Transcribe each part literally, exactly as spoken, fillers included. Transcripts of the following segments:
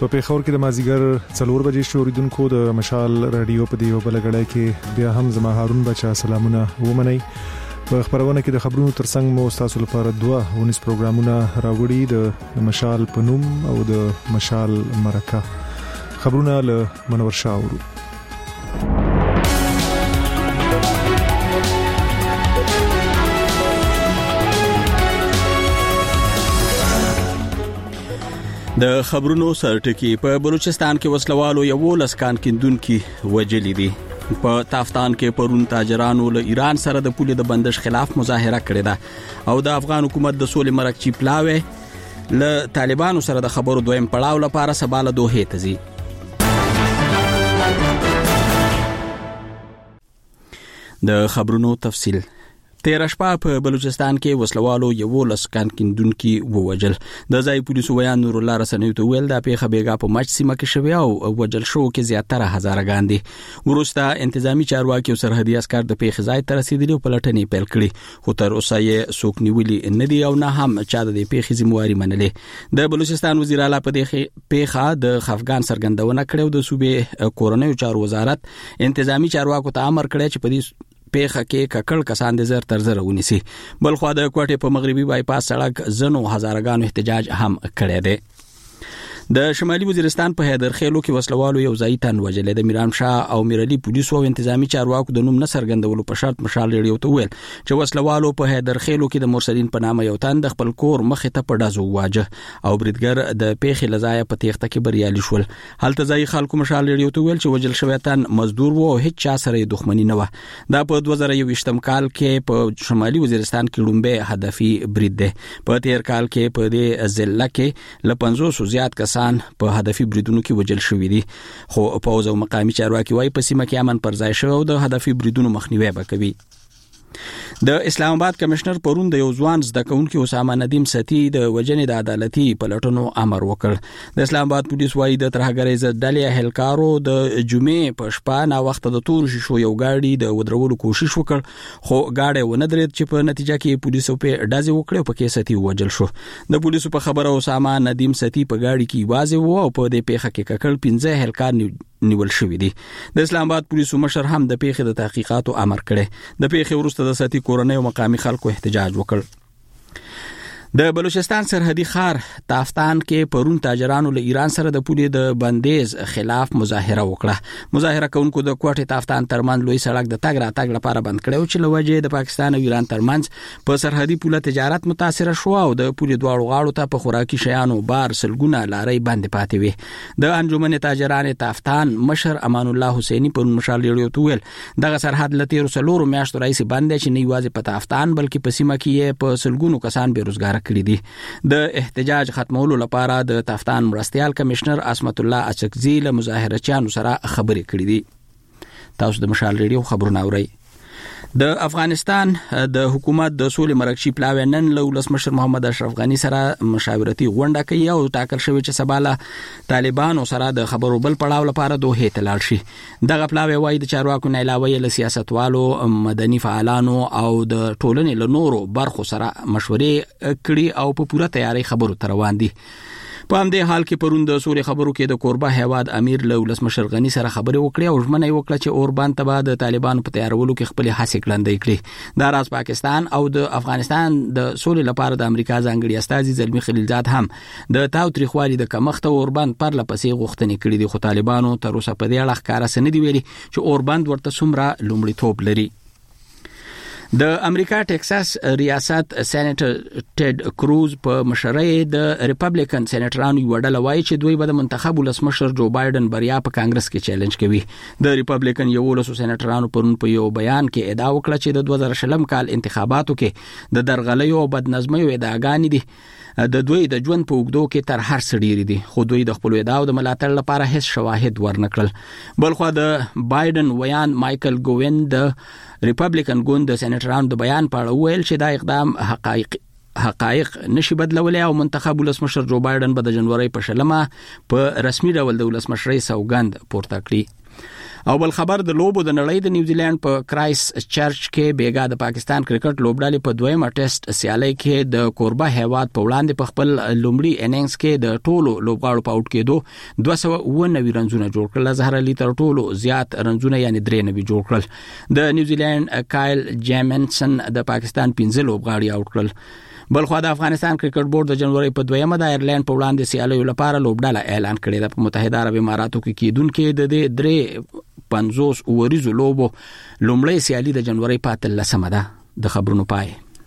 په پیښور کې د مازیګر څلور بجې شو. اوریدونکو د مشال رادیو په دیو بلګړای کې بیا هم زما هارون بچا سلامونه ومنئ. په خبرونه کې د خبرونو ترڅنګ مو تاسو لپاره دوه ونیس پروګرامونه راوړي د مشال پنوم او د مشال مرکه. خبرونه له منور شاورو. د خبرونو سرټکی په بلوچستان کې وسلوالو یو لسکان کیندونکو وجلې دي. په تافتان کې پرون تاجرانو له ایران سره د پولې د بندش خلاف مظاهره کړې ده او د افغان حکومت د سولې مرکچی پلاوي له طالبانو سره د خبرو دویم پړاو لپاره سباله دوه ته ځي. د خبرونو تفصیل. تیر شپه په بلوچستان کې وسلوالو یو لسکان کیندونکو ووجل. د ځای پولیسو ویان نور الله رسنیو ته ویل د پیښه بیګا په مچ سیمه کې شوی او وجل شو کې زیاتره هزارګان دي. ورسته انتظامی چارواکي او سرحدي عسكر د پیښه ځای ته رسیدلي او پلټنې پیل کړې، خو تر اوسه یې څوک نیولي نه دي او نه هم چا د پیښې ذمہواري منلې. د بلوچستان وزیر اعلی په دې پیښه د خفګان سرګندونه کړې او د صوبې کورنیو چارو وزارت انتظامی چارواکو ته امر کړی چې په دې پیښه کې ککړ کسان د زر تر زر ونیسي. بل خو د کوټې په مغربي بایپاس سړک زنو هزارګانو احتجاج هم کړی دی. د شمالي وزیرستان په حیدر خیلو کې وسلوالو یو ځای تن وجلې. د میرام شاه او میرعلی پولیسو او انتظامی چارواکو د نوم نه څرګندولو په شرط مشال ریډیو ته ویل چې وسلوالو په حیدر خیلو کې د مرسلین په نامه یو تن د خپل کور مخې ته په ډازو واجه او بریدګر د پیښې لزای په تیښته کې بریالي شول. هلته ځای خلکو مشال ریډیو ته ویل چې وجل شوی تن مزدور وو او هیڅ چا سره دښمنی نه و. دا په دوه زره یوویشتم کال کې په شمالي وزیرستان کې لومبه هدفي برید دی. په تیر کال کې په دې ضلع کې ل پنځوس زیات کسان په هدفي بریدونو کې وجل شوی دي، خو پوز او مقامی چارواکي وايي په سیمه کې امن پر ځای شو او د هدفي بریدونو مخنیوي وکوي. د اسلام آباد کمشنر پرون د یو ځوان زده کوونکي اسامه ندیم ستی د وجنې د عدالتي پلټنو امر وکړ. د اسلام آباد پولیس وايي د ترهګرۍ ضد ډلې هلکارو د جمعې په شپه نا وخت د تور شیشو یو گاډي د ودرولو کوشش وکړ، خو گاډي ونه درېد چې په نتیجه کې پولیسو په ډازې وکړې او په کې ستی وجل شو. د پولیسو په خبره اسامه ندیم ستی په گاډي کې واځي وو او په دې پیښه کې ککړ پنځه هلکار نیول شوی دي. د اسلام آباد پولیسو مشر هم د پیښې د تحقیقاتو امر کړی. د پیښې وروسته د ستی کورنۍ او مقامی خلکو احتجاج وکړ. د بلوچستان سرحدي ښار تافتان کې پرون تاجرانو له ایران سره د پولې د بندیز خلاف مظاهره وکړه. مظاهره کوونکو د کوټې تافتان ترمن لوی سړک د تګ راتګ لپاره بند کړو چې لوجه د پاکستان او ایران ترمنځ په سرحدي پوله تجارت متاثر شو او د پولې دواړو غاړو ته په خوراکي شیانو بار سلګونه لارې بند پاتې وي. د انجمن تاجران تافتان مشر امان الله حسینی په مشال ریډیو ته ویل دغه سرحد لته رسلورو میاشتو رئیس بند چې نه یوازې په تافتان بلکې په سیمه کې په سلګونو کسان بیروزګار کړي دي. د احتجاج ختمولو لپاره د تافتان مرستيال کمشنر اسمت الله اچکزی له مظاهرچیانو سره خبرې کړې دي. تاسو د مشال ریډیو خبرونه اورئ. د افغانستان د حکومت د سولې مرکچی پلاوی نن له ولسمشر محمد اشرف غنی سره مشاورتي غونډه کوي او ټاکل شوی چې سباله طالبانو سره د خبرو بل پړاو لپاره دوه ته لاړ شي. دغه پلاوی وايي د چارواکو نه علاوه له سیاستوالو، مدني فعالانو او د ټولنې له نورو برخو سره مشورې کړي او په پوره تیاری خبرو تر روان دي. په همدې حال کې پرون د سولې خبرو کې د کوربه هیواد امیر له ولسمشر غنی سره خبرې وکړې او ژمنه یې وکړه چې اوربان ته به د طالبانو په تیارولو کې خپل هڅې کلندې کړي. دا راز پاکستان او د افغانستان د سولې لپاره د امریکا ځانګړي استازي زلمی خلیلزاد هم د تاو تاریخوالي د کمښت اوربان پر لپسې غوښتنې کړې دي، خو طالبانو تر اوسه په دې اړه ښکارا سند ویلي چې اوربان ورته څومره لومړیتوب لري. د امریکا ټکساس ریاست سېنیټر ټیډ کروز په مشرۍ د ریپبلیکن سېنیټرانو وډل وایي چې دوی به د منتخب ولسمشر جو بایدن بریا په کانګرس کې چیلنج کوي. د ریپبلیکن یو ولسو سېنیټرانو پرون په یو بیان کې ادعا وکړه چې د دوه زره شلم کال انتخاباتو کې د درغلیو او بدنظمیو ادعاګانې دي د دوی د ژوند په اوږدو کې تر هر څه ډېرې دي، خو دوی د خپل ادعاو د ملاتړ لپاره هیڅ شواهد ورنکړل. بلخو د بایدن ویان مایکل ګوین د ریپبلیکن ګوند د سېنیټرانو د بیان په اړه ویل چې دا اقدام حقایق حقایق نشي بدلولای او منتخب ولسمشر جو بایدن به د جنوري په شلمه په رسمي ډول د ولسمشرۍ سوګند پورته کړي. او بل خبر د لوبو د نړۍ د نیوزیلند په کرایست چرچ کې بیګا د پاکستان کرکټ لوبډالې په دویمه ټیسټ سیالي کې د کوربه هیواد په وړاندې په خپل لومړي اننګز کې د ټولو لوبغاړو په اوټ کېدو دوه سوه اووه نوي رنزونه جوړ کړل. زهر علي تر ټولو زیات رنزونه یعنی درې نوي جوړ کړل. د نیوزیلند کایل جیمنسن د پاکستان پنځه لوبغاړي اوټ کړل. بلخو د افغانستان کرکټ بورډ د جنوري په دویمه د ایرلند په وړاندې سیالیو لپاره لوبډاله اعلان کړې ده. په متحده عرب اماراتو کې کېدونکې د دې درې پنځوس اوریزو لوبو لومړی سیالي د جنوري په اتلسمه ده. د خبرونو پای.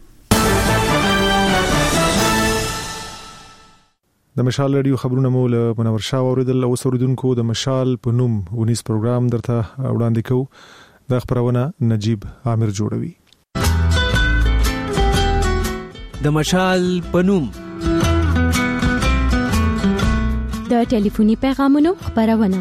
د مشال رادیو خبرونه مو له منور شاه اوریدل. او سوریدونکو د مشال په نوم ونیس پروګرام درته وړاندې کوو. د خبرونه نجیب عامر جوړوي. د مشال پنوم د ټلیفوني پیغامونو خبرونه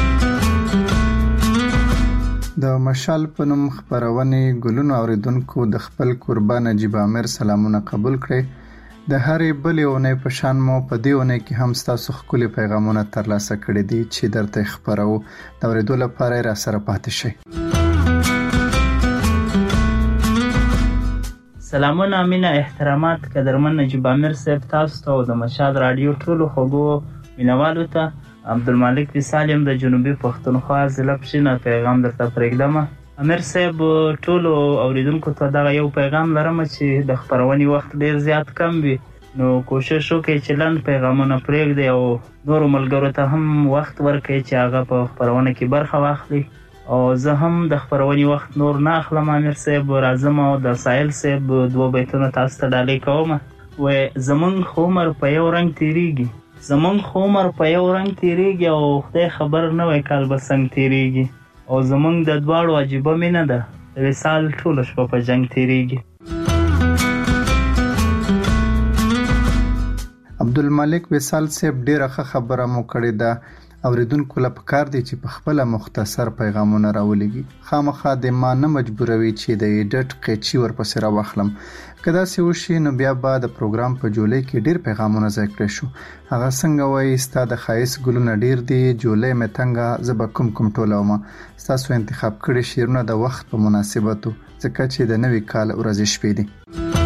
د مشال پنوم خبرونه ګلونو اوریدونکو د خپل قربان نجیب عامر سلامونه قبول کړئ. د هرې بلې اونۍ په شان مو په دې اونۍ کې هم ستاسو ښکلي پیغامونه ترلاسه کړي دي چې درته خبرو د اوریدو لپاره را سره پاتې شئ. سلامونه، مینه، احترامات قدرمن نجیب عامر صاحب تاسو ته او د مشال رادیو ټولو خوږو مینوالو ته عبدالمالک وصال یم د جنوبي پښتونخوا ضلع پښینه پیغام درته پرېږدم. عامر صاحب ټولو اوریدونکو ته دغه یو پیغام لرم چې د خبرونې وخت ډیر زیات کم وي، نو کوشش وکړئ چې لنډ پیغامونه پرېږدئ او نورو ملګرو ته هم وخت ورکړئ چې هغه په خبرونه کې برخه واخلي. او زه هم د خبرونې وخت نور نه اخلم. عامر صاحب راځم او د سایل صاحب دوه بیتونه تاسو ته ډالۍ کوم. وای زمونږ خو عمر په یو رنګ تیریږي، زمونږ خو عمر په یو رنګ تیریږي او خدای خبر نه وای کال به څنګه تیریږي. او زمونږ د دواړو عجیبه مینه ده، د وصال ټوله شپه په جنګ تیریږي. عبدالمالک وصال صاحب ډیره ښه خبره مو کړې ده. اوریدونکو له پکار دی چې په خپل مختصر پیغامونه راولېږي. خامخا د ما نه مجبوروي چې د ایډټ قیچي ورپسې راواخلم. که داسې وشي نو بیا به د پروګرام په جولای کې ډیر پیغامونه ځای کړی شو. هغه څنګه وایي ستا د ښایست ګلونه ډیر دي، جولای مې تنګه، زه به کوم کوم ټولوم. ستاسو انتخاب کړي شعرونه د وخت په مناسبتو ځکه چې د نوي کال ورځې شپې دي.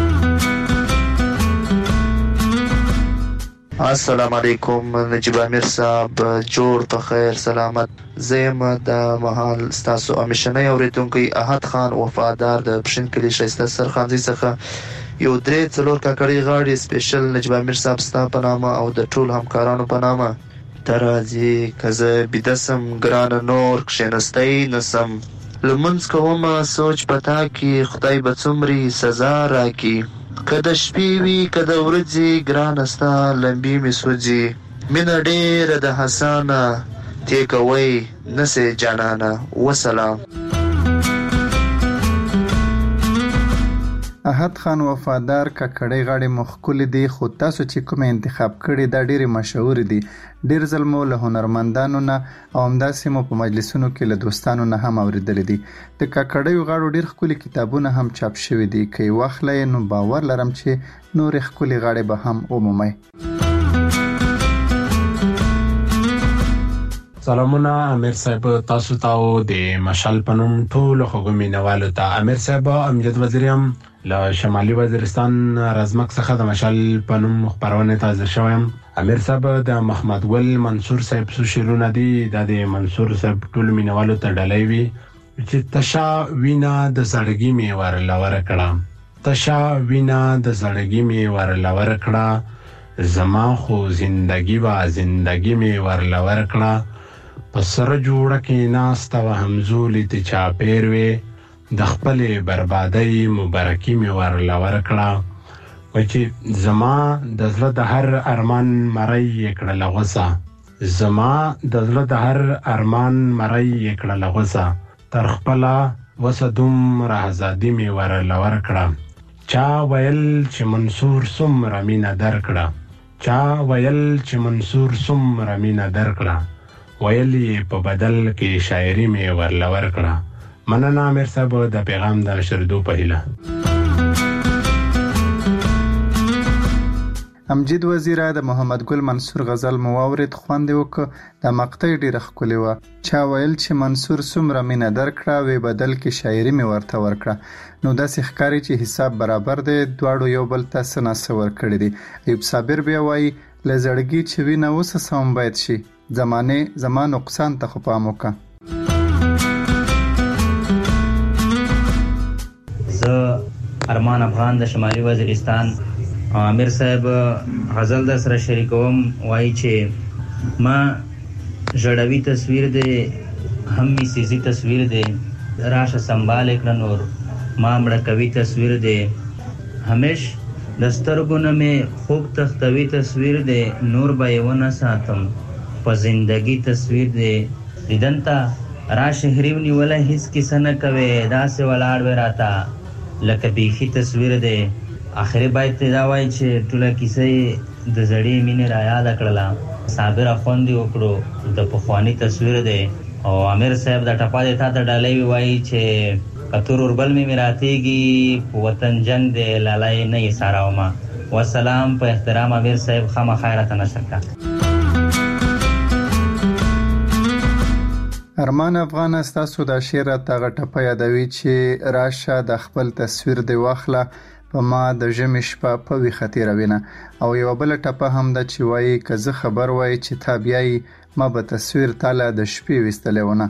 السلام علیکم نجیب عامر صاحب، جوړ په خیر سلامت. زیم د محل ستاسو امیشنی اوریدونکو احد خان وفادار د پښین کلی شایسته سرخانځي څخه یو درې څلور کاکړی غاړي سپیشل نجیب عامر صاحب ستا په نامه او د ټول همکارانو په نامه. ترازی کزه بیدسم ګران نور کښینستی نسم، لمنځ کوم سوچ پتا کی خدای به څومرې سزا راکي. کده شپې وي کده ورځې ګرانه ستا لمبي مې سوځي، مینه ډېره د حسانه تې کوئ نسې جانانه. وسلام. احد خان وفادار ککړې غاړې مخکول دي، خو تاسو چې کوم انتخاب کړي دا ډېری مشهور دي. ډېر ځل مو له هنرمندانو نه او همداسې مو په مجلسونو کې له دوستانو نه هم اورېدلې دي. د ککړیو غاړو ډېر ښکلي کتابونه هم چاپ شوي دي. که یې واخلئ نو باور لرم چې نورې ښکلې غاړې به هم ومومئ. سلامونه امیر صاحب، تاسو ته د مشال پنوم ټول خوږو مینوالو ته. امیر صاحب امجد وزیریم له شمالي وزیرستان رزمک څخه د مشال پنوم خبرونه ته حاضر شوم. امیر صاحب د محمد ګل منصور صاحب سو شیرونه دي، د منصور صاحب ټول مینوالو ته ډالۍ وي چې تشا وینا د زړګي می ور لور کړه، تشا وینا د زړګي می ور لور کړه، زما خو زندگی وا زندگی می ور لور کړه. پسر جوړه کې ناسته و همزولې ته چا پیروي، د خپلې بربادۍ مبارکي مې ور لور کړه. و چې زما د زړه د هر ارمان مری یې کړله غوسه، زما د زړه د هر ارمان مری یې کړله غوسه، تر خپله وسه دومره ازادي مې ور لور کړه. چا ویل چې منصور څومره مینه درکړه، چا ویل چې منصور څومره مینه درکړه، ویل یې په بدل کې شاعري مې ور لور کړه. مننه امیر صاحب د پیغام د نشردو په هیله. امجد وزیره د محمد ګل منصور غزل مو واورید، خوند یې وکړ. د مقطع ډېره ښکلې وه. چا ویل چې منصور څومره مینه درکړه، وی بدل کې شاعري مې ورته ورکړه. نو داسې ښکاري چې حساب برابر دی، دواړو یو بل ته څه ناڅه ورکړي دي. ایوب صابر بیا وایي له زړګي چې وینه اوسه سم باید شي، زمانې زما نقصان ته خو پام وکړه. زه ارمان افغان د شمالي وزیرستان امیر صاحب غزل در سره شریکوم. وایي چې ما ژړوي تصویر دی هم می سیزی تصویر دی، راشه سنبال کړه نور ما مړه کوي تصویر دی، همیش د سترګو نه مې خوب تختوي تصویر دی، نور به یې ونه ساتم په زندګي تصویر دی. دیدن ته راشه هریو نیوله هیڅ کیسه نه کوي، داسې ولاړ وې راته لکه بیخي تصویر دی. آخري باید ته دا وایي چې ټوله کیسه یې د زړې مینې را یاده کړله، صابره خوند یې وکړو د پخواني تصویر دی. او امیر صاحب د ټپا دی تا ته ډالۍ وایي چې کتور اوربل مې مې راتېږي په وطن جنگ دی لالی نه یې ساراومه. والسلام. په احترام امیر صاحب خامخا راته نشر کړه. ارمان افغان ستاسو دا شعر راته هغه ټپه یادوي چې راشه د خپل تصویر دی واخله، په ما د ژمي شپه په ویښه تېروینه. او یوه بله ټپه هم ده چې وایي که زه خبر وایي چې تا بیایي، ما به تصویر تاله د شپې ویستلی ونه.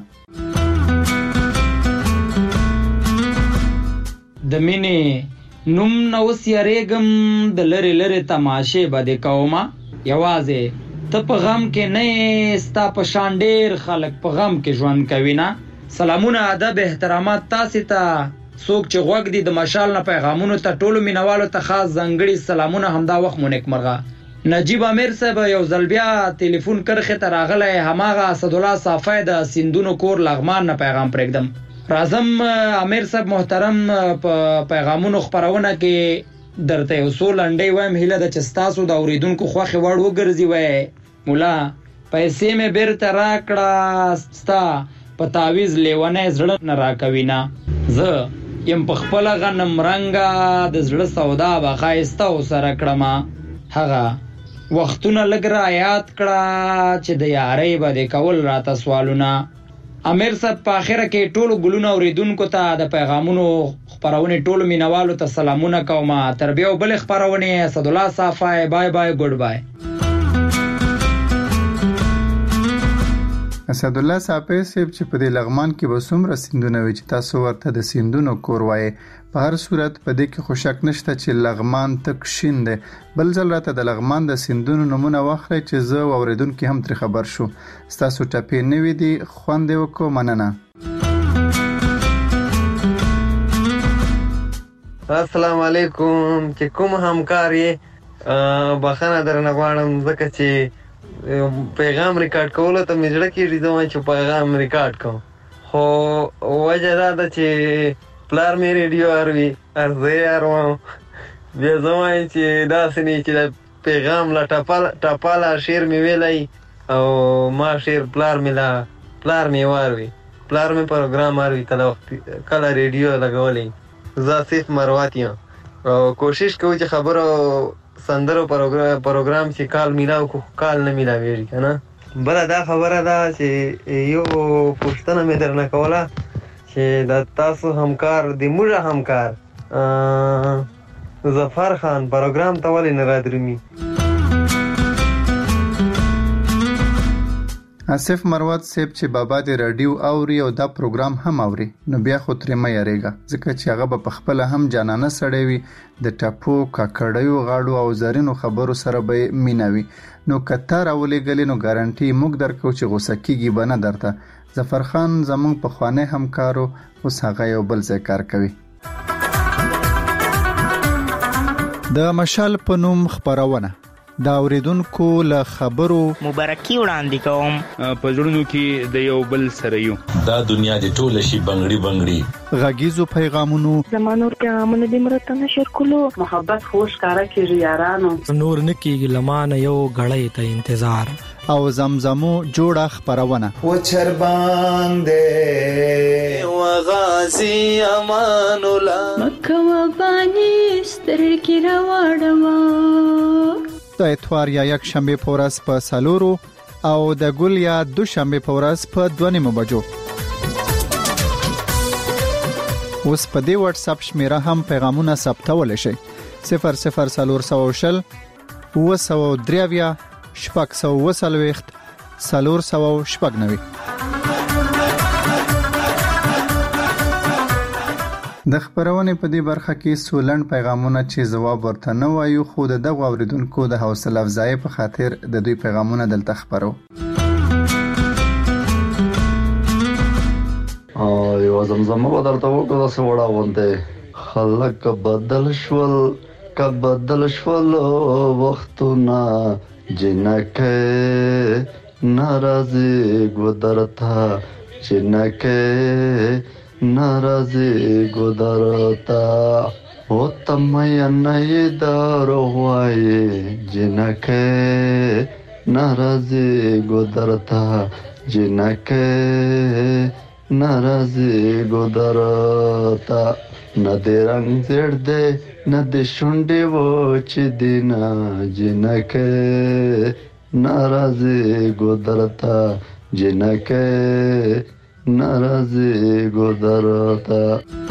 د مینې نوم نه اوس یریږم، د لرې لرې تماشې به دې کومه، یوازې ته په غم کې نه، ستا په شان ډېر خلک په غم کې ژوند کوي نه. سلامونه، ادب، احترامات تاسې ته، څوک چې غوږ دي د مشال نه پیغامونو ته، ټولو مینوالو ته خاص ځانګړي سلامونه. همدا وخت مو نیکمرغه. نجیب امیر صاحب یو ځل بیا ټلیفون کرښې ته راغلی، هماغه اسدالله صافی د سیندونو کور لغمان نه پیغام پرېږدم. راځم امیر صاحب محترم، په پیغامونو خپرونه کې درته یو څو لنډۍ وایم، هیله ده چې ستاسو د اورېدونکو خوښې وړ وګرځي. وایي مولا پیسې مې بیرته راکړه، ستا په تعویز لیونی زړه نه راکوي نه. زه یم په خپله غنم رنګه، د زړه سودا به ښایسته ورسره کړمه. هغه وختونه لږ را یاد کړه چې د یارۍ به دې کول راته سوالونه. امیر صاحب په اخره کې ټولو ګلونو اورېدونکو ته د پیغامونو خپرونې ټولو مینوالو ته سلامونه کومه. تر بیا بلې خپرونې، اسدالله صافی، بای بای، ګډ بای. اسدالله صافی صاحب چې په دې لغمان کې به څومره سیندونه وي چې تاسو ورته د سیندونو کور وایي، په هر صورت په دې کې خو شک نشته چې لغمان تک شین دی. بل ځل راته د لغمان د سیندونو نومونه واخلئ چې زه او اورېدونکي هم ترې خبر شو. ستاسو ټپې نوې دي، خوند یې وکړو. مننه. السلام علیکم. چې کوم همکار یې بخښنه درنه غواړم، ځکه چې پیغام ریکارډ کولو ته مې زړه کېږي زه وایم چې پیغام ریکارډ کوم، خو وجه دا ده چې پلار مې ریډیو اروي، زه یې اروم. بیا زه وایم چې داسې نه چې د پیغام له ټپاله شعر مې ویلی او ما شعر پلار مې لا پلار مې واروي، پلار مې پروګرام اروي کله وخت کله ریډیو لګولی. زه صرف مروت یم او کوشش کوو چې خبرو سندرو پروګرام چې کال میلاو کو کال نه میلاویږي که نه. بله دا خبره ده چې یو پوښتنه مې درنه کوله چې د تاسو همکار د موږ همکار ظفر خان پروګرام ته ولې نه رادرومي؟ آصف مروت صاحب چې بابا د رادیو اوري او دا پروګرام هم اوري، نو بیا خو ترې مه یریږه، ځکه چې هغه به په خپله هم جانانه سړی وي، د ټپو، کاکړیو غاړو او زرینو خبرو سره به یې مینه وي. نو که تا راولېږلې نو ګارنټي موږ درکو چې غوسه کېږي به نه درته. ظفر خان زموږ پخوانی همکارو، اوس هغه یو بل ځای کار کوي. د مشال په نوم خپرونه دا اوریدونکو له خبرو مبارکي وړاندې کوم. په زړونو کې د یو بل سره یو، دا دنیا د ټول شي بنگړي بنگړي. غږیزو پیغامونو زمانور پیغامونه د مرته نشر کولو، محبت خوش کارا کیږي یارانو، نور نکیږي لمانه یو غړې ته انتظار، او زمزمو جوړه خپرونه و چرباندې و غازی امان الله مکه و بانی سترګې راوړم. د اتوار یا یک شنبه په ورځ په سالورو او د ګل یا دوشنبه په ورځ په دوه نیمو بجو. اوس په دې واتس اپ شمیره هم پیغامونه ثبتول شي. صفر صفر سالور سو شل و سو دریویا شپږ سو وسلويخت سالور سو شپږ نوي. د خبرونه په دې برخه کې سولند پیغامونه چې جواب ورته نه وایو خو د دغه اوریدونکو د حوصله افزای په خاطر د دوی پیغامونه دلته خبرو. او یو زمزمه بدلته وکړه څه وړه غونډه خلک بدل شول کب بدل شول وختونه جنکه ناراضي ګودرتا جنکه ناراضي ګودرتا او تمه نه دارو وای جنکه ناراضي ګودرتا جنکه ناراضي ګودرتا نه دې رنگ زړ دې نه دې شونډې و چې دینا جنکه ناراضي ګودرتا جنکه ناراضي ګودرتا.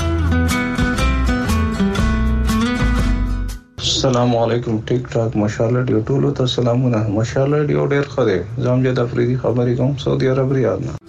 السلام علیکم ټیک ټاک ماشاءالله ډیو ټولو ته سلامونه. ماشاءالله ډیو ډیر خره زمجه د افریدي خبرې کوم سعودي عرب ریاض نه.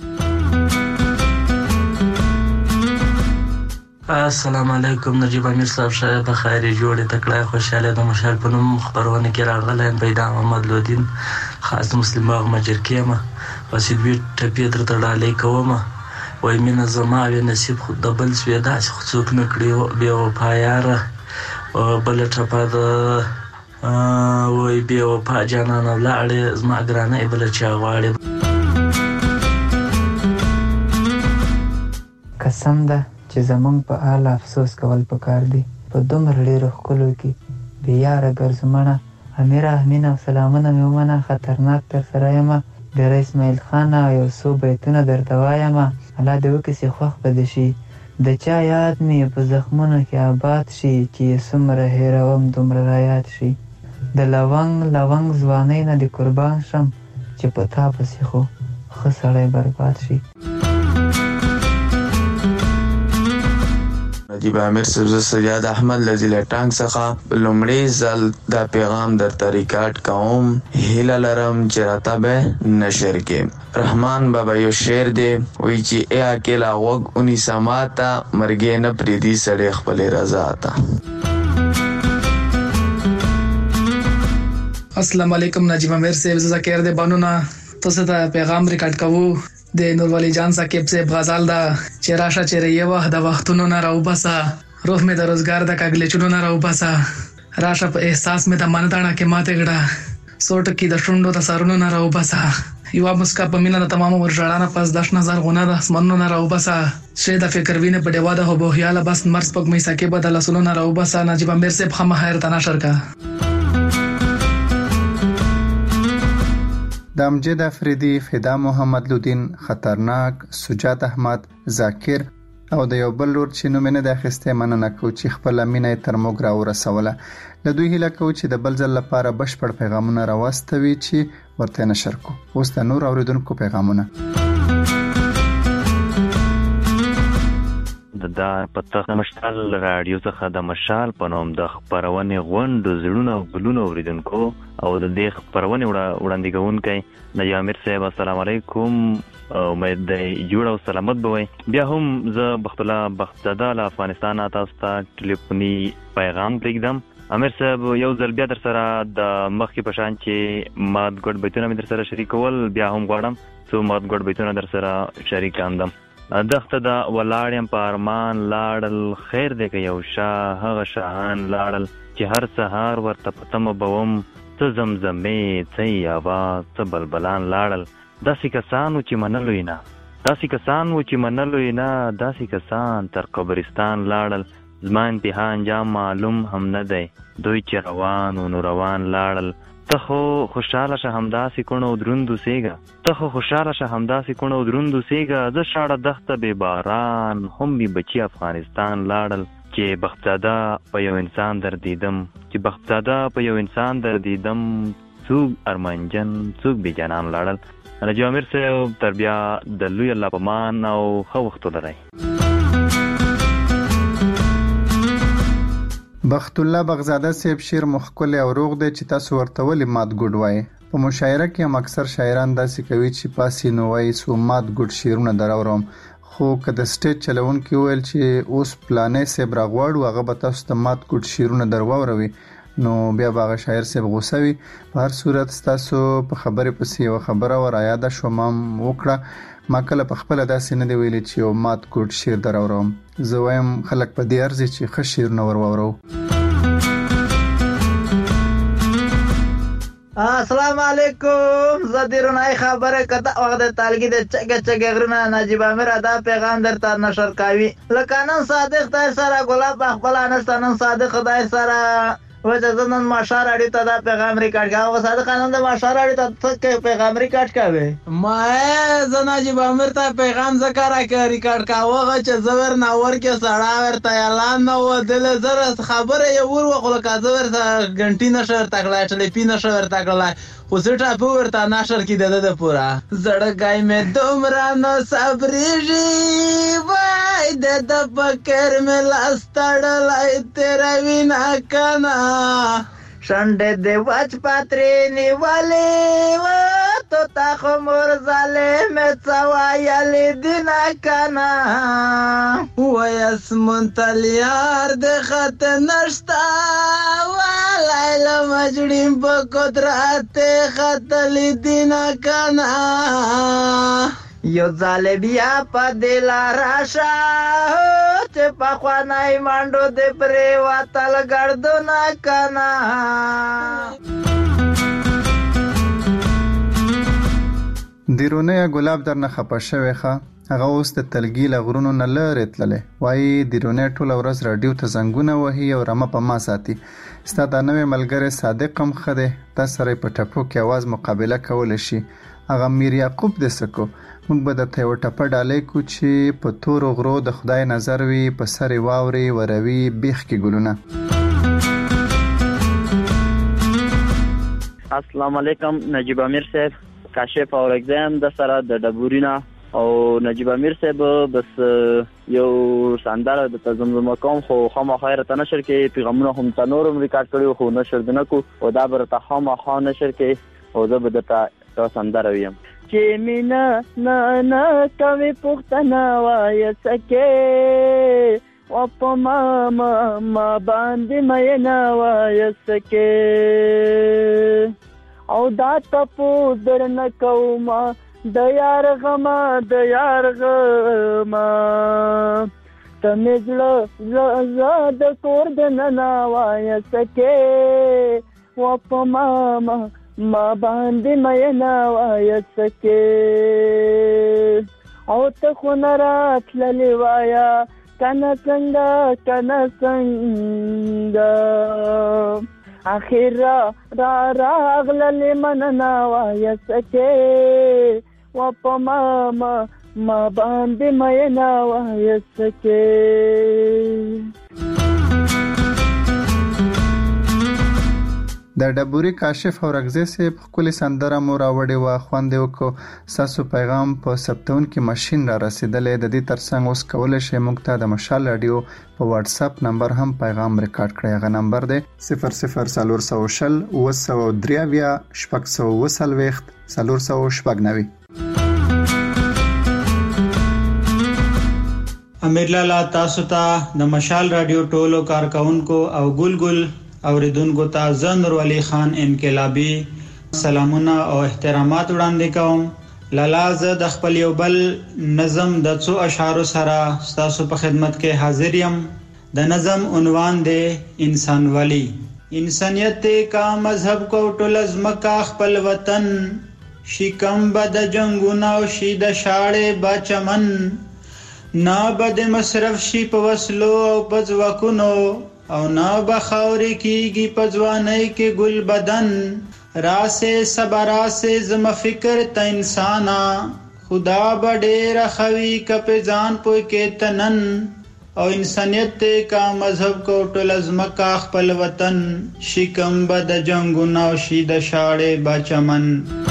السلام علیکم نجیب امیر صاحب شاید بخیر جوړه تکړه خوشاله د مشال په نوم خبرونه کې راغله پیدا محمد لودین خاص مسلمان مجر کېما وسید وی ټپی تر تړالې کوم وای مینه زما وی نصیب خود د بل سویدا څوک نه کړی بیا وفایار بل ټپه د وای بیا وفا جانان ولاړې زما ګرانه بل چا غواړي. قسم ده چې زمونږ په اړه افسوس کول پکار دي. په دومره ډېرو ښکلو کې بېیاره ګرځمنه امیره امینه او سلامونه مې ومنه. خطرناک در سره یمه ډېره اسماعیل خانه او یو څو بیتونه درته وایمه الله دې وکړي چې خوښ به دې شي. د چا یاد مې په زخمونو کې آباد شي چې یې څومره هېروم دومره رایاد شي. د لونګ لونګ ځوانۍ نه دې قربان شم چې په تا پسې خو ښه سړی برباد شي. نجیب امیر صاحب سجاد احمد لذیل ټانګ څخه لومړی ځل دا پیغام درته ریکارډ کوم. هیله لرم چې راته به نشر کې. رحمان بابا یو شعر دی وایي چې ای اکیلا غوږ اونیسه ماته مرګې نه پرېږدي سړی خپلې رضا ته. السلام علیکم نجیب امیر صاحب ذکر دې بانونه تاسو ته پیغام ریکارډ کوو د نور ولی جان صاحب سے غزال دا چې راشه چې ریه وه د وختونو نه راوباسه روح مې د روزګار د کاګلیچونو نه راوباسه راشه په احساس مې د منځاڼه کې ماته ګړه سوټ کې د شونډو د سرونو نه راوباسه یو مسکا په مینه د تمام ورژړانه پس داش نظر غونه د اسمنو نه راوباسه شه د فکر وینه په دیوا د هوبو خیال بس مرز پک مې سکه بدل سونو نه راوباسه. نجیب امیر صاحب خمه خیر تناشر کا. د امجد افریدي، فدا محمد لودین، خطرناک، سجاد احمد، ذاکر او د یو بل لور چې نوم یې نه دی اخیستی مننه کوو چې خپله مینه یې تر موږ راورسوله. له دوی هیله کوو چې د بل ځل لپاره بشپړ پیغامونه راواستوي چې ورته نشر کړو. اوس د نور اوریدونکو پیغامونه. دا پته مشال رادیو څخه د مشال په نوم د خبرونه غونډ زړونه او ګلونه اوریدونکو او د دې خبرونه وړاندې کوونکی نجیب امیر صاحب السلام علیکم. امید دی جوړ او سلامت بوي. بیا هم زه بخت الله بختزاده له افغانستان تاسو ته ټلیفوني پیغام لیکدم. امیر صاحب یو ځل بیا در سره د مخکې په شان چې مات ګډ بیتونه مې در سره شریکول بیا هم غواړم څو مات ګډ بیتونه در سره شریک کاندم. دخته دا ولاړم په ارمان لاړل خیر دی که یو شاه هغه شاهان لاړل چې هر سهار ورته په تمه بوم څه زمزمې څه اواز څه بلبلان لاړل. داسې کسان و چې منلو یې نه داسې کسان و چې منلو یې نه داسې کسان تر قبرستان لاړل. زما انتها انجام معلوم هم نه دی دوی چې روان و نو روان لاړل. ته خو خوشحاله شه همداسې کڼو دروند اوسېږه ته خو خوشحاله شه همداسې کڼو دروند اوسېږه زه شاړه دښته بې باران هم مې بچي افغانستان لاړل. چې بختزاده په یو انسان در دیدم چې بختزاده په یو انسان در دیدم څوک ارمانجن څوک بې جانان لاړل نجیب امیر صاحب تر بیا د لوی الله په مان او ښه وخت ولرئ. بخت الله بغزاده صاحب شعر مخکل او روغ دی چې تاسو ورته ولې مات ګډ وایي. په مشاعره کې هم اکثر شاعران داسې کوي چې پاسې نو وایي سو مات ګډ شعرونه دراورم، خو که د سټیج چلونکي وویل چې اوس پلانې صاحب راغواړو هغه به تاسو ته مات ګډ شعرونه در واوروي نو بیا به هغه شاعر صاحب غوسه وي. په هر صورت ستاسو په خبرې پسې یوه خبره ورایاده شوه ما هم وکړه. ما کله په خپله داسې نه دی ویلي چې یو مات ګډ شعر در اورم. زه وایم خلک په دې ارزي چې ښه شعرونه ور واورو. السلام علیکم. زه د رونای خبره کته وخت د تالګي د چګه چګه غرونه نجیب امیر ادا پیغام درته نشر کوي. لکه نن صادق خدای سره ګلاب خپل انستانن صادق خدای سره وځه زنن ماشا راډیو ته دا پیغام ریکارډ کاوه. صادق نن د ماشا راډیو ته څه پیغام ریکارډ کاوه؟ ما زه نجیب امیر ته پیغام ذکر ریکارډ کاوه چې زور ناور کې سړا ورته اعلان نو ودل زره خبره یو ور وخل کا زور غنټی نشر تکړه ټلیپی نشر تکړه خو زړه په ورته نشر کې د د پورا زړګای مې دومره نو صبرېږي وای د د فکر مې لاستړلای تیرا وینا کنا شنډه د واچ پاترې نیولې و تو تا خو مور ظالم څوایلې دینا کنا وای اسمن تلیار د خط نشتا والایله مجړم په قدرت خط لیدینا کنا یو ځل بیا په دل راشه چې په خوانای مانډو د پرې واتل ګردونه کنا. دیرونه ګلاب درنه خپه شوی ښه هغه اوس د تلګي له غرونو نه لرې تللی وایي دیرونه ټوله ورځ راډیو ته زنګونه وهي او رمه په ما ساتي. ستا دا نوی ملګری صادق هم ښه دی، تا سره یې په ټپو کې اواز مقابله کولی شي. هغه میر یعقوب دې څه کو؟ موږ به درته یوه ټپه ډالۍ کو چې په تورو غرو د خدای نظر وي په سر یې واورې وروي بیخ کې ګلونه. السلام علیکم. نجیب امیر صاحب کاشف اورګزم د سره د ډبورینا او نجیب امیر صاحب بس یو ساندار د تزمزم کوم خو خامخا ته نشر کې پیغامونه هم تنورم ریکارډ کړو خو نشر دنه کو او دا برته خامخا نشر کې او زه به دته تو ساندار ویم چې مینا نه نه کوي پښتنه وای سکه او په ما ما باندې مې نه وای سکه او دا تپو درنه کوما د یار غما د یار غما تمزړه ز د کور د نه وای سکه او په ما ما باندې مې نه وای سکه او ته خو نه راتللی وایا کنه څنګه کنه څنګه اخر را راغللی من نه وای سکه و په ما ما ما باندې مې نه وای سکه. د ډبوري کاشف اورګزی صاحب ښکلې سندره مو راوړې وه، خوند یې وکړو. ستاسو پیغام په ثبتونکي ماشین را رسېدلی. د دې ترڅنګ اوس کولی شئ موږ ته د مشال راډیو په واتساپ نمبر هم پیغام ریکارډ کړئ. هغه نمبر دی صفر صفر څلور سوه شل اوه سوه درې اویا شپږ سوه اوه څلوېښت څلور سوه شپږ نوي. امیر لالا تاسو ته د مشال راډیو ټولو کارکونکو او ګل ګل اوریدونکو ته زه نور علي خان انقلابي سلامونه او احترامات وړاندې کوم. لالا زه د خپل یو بل نظم د څو اشعارو سره ستاسو په خدمت کې حاضر یم. د نظم عنوان دی انسان ولی. انسانیت کا مذهب کو ټول ازمکا خپل وطن شیکم بد جنگونه او شي د شاړې با چمن نا بد مصرف شي په وسلو او په ځواکونو او نا بخاوري کیږي په ځوانۍ کې ګل بدن راسه صبر راسه زم فکر ته انسانا خدا بډېر خوي کپ ځان پوي کې تنن او انسانیت ته کا مذهب کو ټول ازمکا خپل وطن شکم بد جنگونه او شید شاړې بچمن.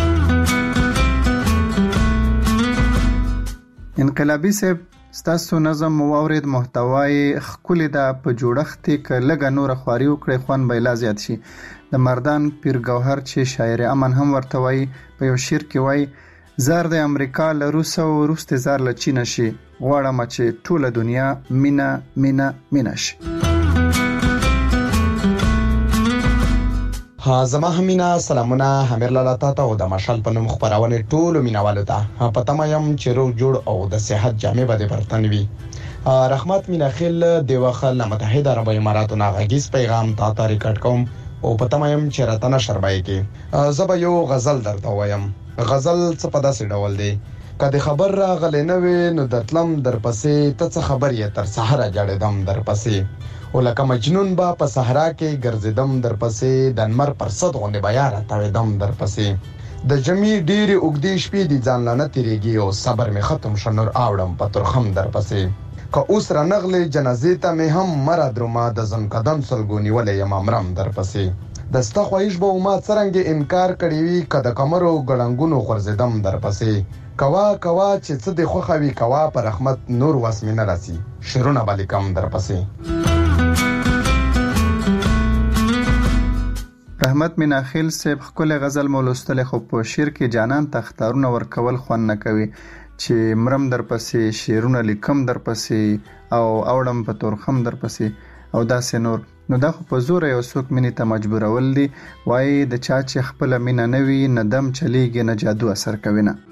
انقلابی صاحب ستاسو نظم واورید محتوای خپل د په جوړښت کې لګا نور خواري وکړي خوان بیلا زیات شي. د مردان پیر گوهر چې شاعر امن هم ورته وای په یو شعر کې وای زار د امریکا له روس او روس ته زار له چین شي غواړم چې ټوله دنیا مینا مینا مینا شي. ها زما همینا سلامونه همیر لاله تاسو او د مشال په نوم خبرونه ټول مینوالو ته په تمام چې روغ جوړ او د صحت جامع به برتنوي. رحمت مینا خیل د وخل متحده عرب اماراتو ناغیز پیغام تا تا ریکارډ کوم او په تمام چې راتنه شربای کې زب یو غزل درته وایم. غزل څه په داسې ډول دی کله خبر راغلی نه وي نو دتلم در پسې ته څه خبر یې تر سحر جړېدم در پسې او لکه مجنون با په صحرا کې ګرځیدم در پسې د نمر پر صد غونډه بیا را تاویدم در پسې د جمی ډېری اوګدې شپې دي ځان لانه تیریږي او صبر می ختم شنور آوړم په ترخم در پسې که اوس را نغلې جنازې ته می هم مرا درما د زن قدم سلګونی ولې یم امرم در پسې دسته خوښ به ما څرنګ انکار کړی وی کده کمرو ګړنګونو غرزیدم در پسې کوا کوا چې څه د خوخوي کوا پر رحمت نور واسمنه راسي شرونه بالیکم در پسې. رحمت مینا خیل صاحب خپل غزل مولستل خو په شعر کې جانان تختارونه ورکول خوان نه کوي چې مرم در پسې شعرونه لیکم در پسې او اوړم په تورخم در پسې او داسې نور. نو دا خو په زور یو څوک مینې ته مجبورول دي وای د چا چې خپل مینا نوي نه دم چلیږي نه جادو اثر کوي نه.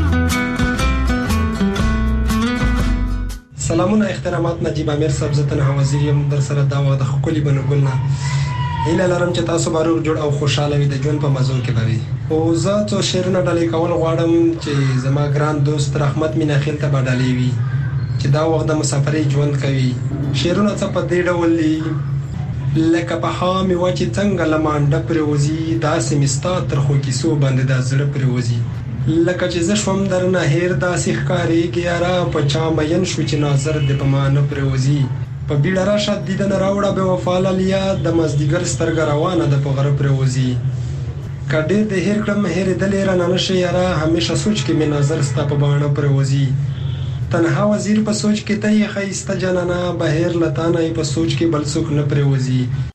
سلامونه احترامات نجیب امیر صاحب زتن وزیر یم در سره دا و د خپل بنګلنا هیله لرم چې تاسو به روغ جوړ او خوشاله وي د ژوند په مزو کې به او زه څو شعرونه ډالې کول غواړم چې زما ګران دوست رحمت مینا خیل ته به ډالې وي چې دا وخت د مسافرۍ ژوند کوي. شعرونه څه په دې ډول دي لکه په خامي و چې څنګه لمانډه پرې وځي داسې مستا تر خو کیسو باندې دا زړه پرې وځي لکه چې زه شوم درنه هیر داسې ښکارېږي یاره په چا مین شو چې ناظر دې په ما نه پرې وځي په بیړه راشه دیدن راوړه به وفا لالیا د مازدیګر سترګه روانه د په غره پرې وځي که ډېر د هیر کړم هېرېدلې رانه نه شي یاره همیشه سوچ کې مې نظر ستا په باڼه پرې وځي تنها وزیر په سوچ کې ته یې ښایسته جانانه بهر له تا نه یې په سوچ کې بل څوک نه پرې وځي.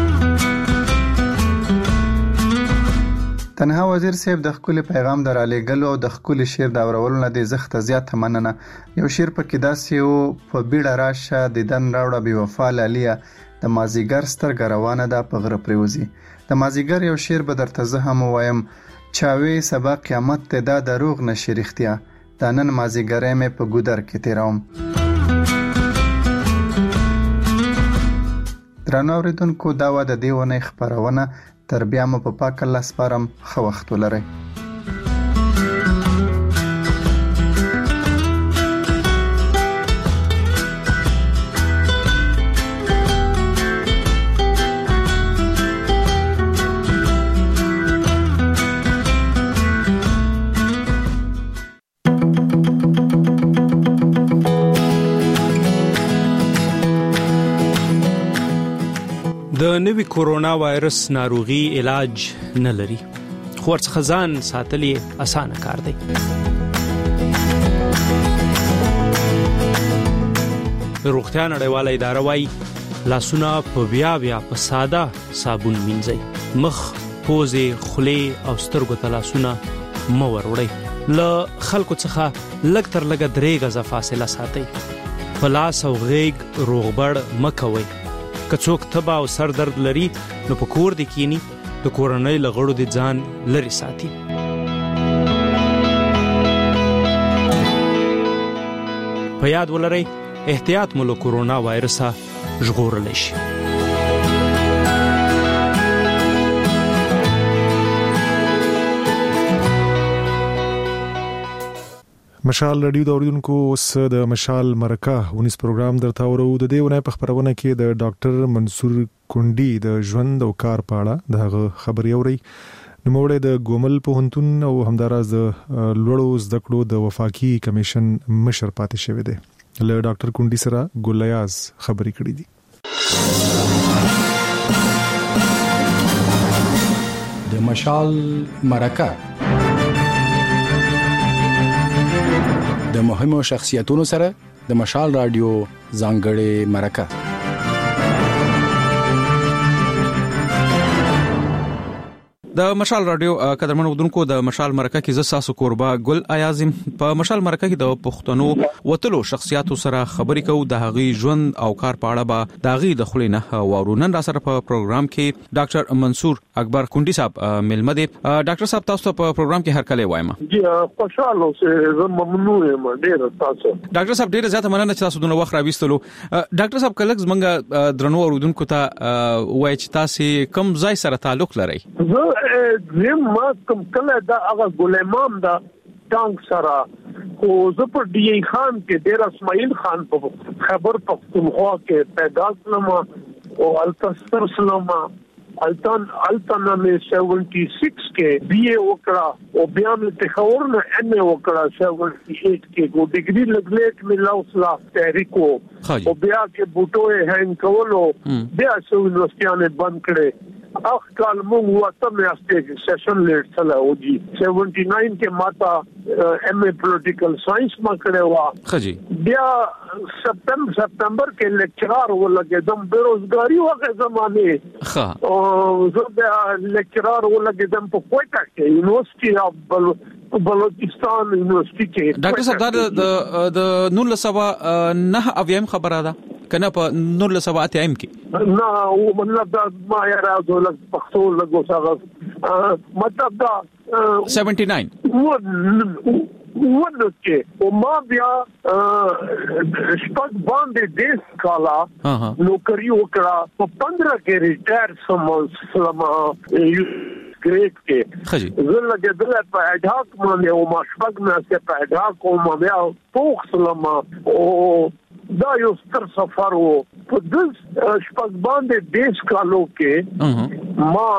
تنها وزیر صاحب د خپل پیغام در علیګلو او د خپل شعر دا اورولو نه د زخت زیات مننه. یو شعر پکې داسې او په بیړه راشه د دن راوړه بي وفا لالیا د مازیګر سترګه روانه ده په غره پریوزي. د مازیګر یو شعر به درته زه هم وایم چاوي سبا قیامت ته دا دروغ نشي رښتیا دا نن مازیګرې مې په ګودر کې تیروم. درنو اوریدونکو دا و د دې ونې خبرونه تر بیا مو په پاک الله سپارم ښه وخت ولرئ. د نوي کورونا وایرس ناروغي علاج نه لري خو ورڅخه ځان ساتل یې اسانه کار دی. روغتیا نړیواله اداره وايي لاسونه په بیا بیا په ساده صابون مینځئ. مخ، پوزې، خولې او سترګو ته لاسونه مه وروړئ. له خلکو څخه لږ تر لږه درې غزه فاصله ساتئ. په لاس او غیږ روغبړ مه کوئ. که څوک تبه او سر درد لري نو په کور دی کینی د کورنۍ له غړو د ځان لري ساتي. په یاد ولرئ احتیاط مو له کورونا وایرسه ژغورلی شي. مشال رادیو د اوریدونکو اوس د مشال مرکه ونیس پروګرام درته ورو د دې ونې په خبرونه کې د ډاکټر منصور کونډي د ژوند او کار په اړه دغه خبري اوري. نوموړی د ګومل پوهنتون او همداراز د لوړو زده کړو د وفاقي کمیشن مشر پاتې شوی دی. له ډاکټر کونډي سره ګلیاز خبرې کړې دي. د مشال مرکه د مهمو شخصیتونو سره د مشال رادیو ځانګړې مرکه. د مشال رادیو قدرمن اودونکو د مشال مرکه کې ز ساسو قربا ګل ایازم په مشال مرکه کې د پښتنو وتلو شخصیتو سره خبرې کوو د هغي ژوند او کار په اړه به د هغي د خلینه وورونن را سره په پروګرام کې ډاکټر منصور اکبر کونډي صاحب ملمه دي. ډاکټر صاحب تاسو ته په پروګرام کې هر کله وایم. جی خوشاله اوسه زه ممنون یم ډیر تاسو. ډاکټر صاحب ډیر زیاته مننه چې تاسو دونه وخت راويستلو. ډاکټر صاحب کله زمونږ درنو اورودونکو ته وایي چې تاسو کم ځای سره تعلق لرئ؟ زم ما کوم کله دا هغه ګلامام دا ټانک سره او زه په ډي ای خان کې ډیر اسماعیل خان په خبر پختونخوا کې پیدا کړم او التستر سلام التان التان مې छिहत्तर کې بي اي وکړه او بیا مې تخور نه ام اي وکړه अठहत्तर کې کو ډیګري لګلیټ مې لاوسلا تحریکو او بیا کې بوټوې هین کولو بیا څو یونیورسيټیانه بند کړې. اخ کال مونږ وته مې استه سیشن لیټ چلا او جی उन्यासी کې ماتا ایم اے پولیټیکل ساينس ما کړو وا خجی بیا سپتمبر سپتمبر کې لیکچرار ولګیدم بیروزګاری وغه زمانه ښه او زه بیا لیکچرار ولګیدم په کوټه کې یونیورسيټي اف بلوچستان یونیورسيټي کې. ډاکټر صاحب دا د نور لسوا نه اویم خبره ده کنه په نور لسوا اتیم کې نه او مطلب دا ما یاره دولت پښتو لګو څنګه مطلب دا उन्यासी و ونه کې او ما بیا شپږ باندې دیس کالا نوکری وکړه په پندرہ کې ریټایر سم سلام ګریډ کې خجی زه لګیدل په اډاک باندې او ما شپږ مې په اډاک او ما بیا پوښ سلام او دا یو ستر سفر وو په دې شپږ باندې دیش کالو کې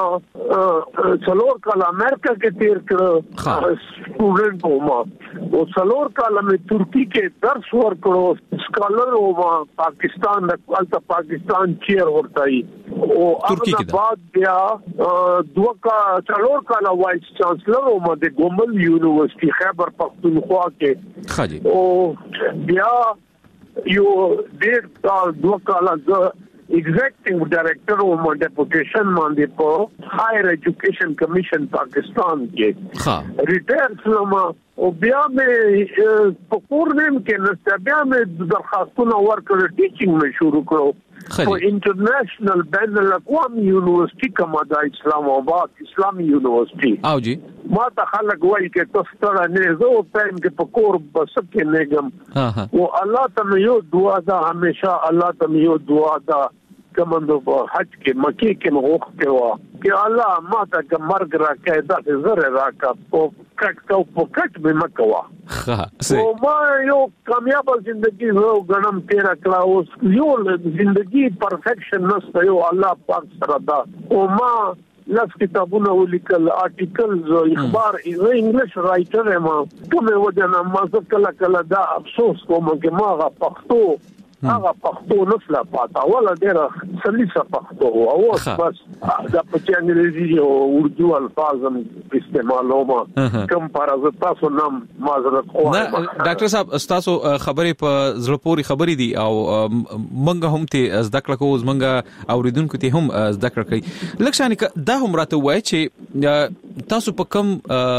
ما څلور کال امریکا کې تیر کړ سټوډنټ وو ما او څلور کال مې ترکی کې درس ورکړو سکالر وو ما پاکستان د کالته پاکستان چیر ورتای او هغه بعد بیا دوه کا څلور کال وایس چانسلر وو ما د ګومل یونیورسيټي خیبر پختونخوا کې خاجي او بیا یو ډیر کال دوه کال د ایگزیکټیو ډایریکټر او ما ډیپوټیشن باندې په هایر ایجوکیشن کمیشن پاکستان کې ها ریټایر شوم او بیا مې په کورنیم کې نو بیا مې درخواستونه ورکړل ټیچینګ مې شروع کړو په انټرنیشنل بین الاقوامی یونیورسيټي کومه د اسلام آباد اسلامي یونیورسيټي او جی ما ته خلک وایي چې تاسو ته نه زه او ټایم کې په کور بس کې نګم ها او الله ته یو دعا ده همیشه الله ته یو دعا ده کومندو په حج کې مکی کې مغوخ کړو چې الله ما ته مرګ راکې دا زره راکا او کټ کو په کټ به مکوا ها او ما یو کامیاب ژوندۍ زو غنم تیر کړه او یو ژوندۍ پرفیکشن نشته یو الله پاک سره دا او ما لاس کتابونه ولیکل آرټیکلز اخبار ای انګلیش رائټر ما کومه وجه ما کله کله دا افسوس کوم چې ما غا پښتو هغه پښتو نسله پاته ولا ډیره سلیسه پښتو او بس دا په انګریزي او اردو الفاظ استعمالوم کوم پرازه تاسو نام معذرت خو ډاکټر صاحب تاسو خبرې په زړه پوري خبرې دي او منګه هم ته زده کړه کوو منګه اوریدونکو ته هم زده کړه کوي لکه دا هم راته وایي چې تاسو په کوم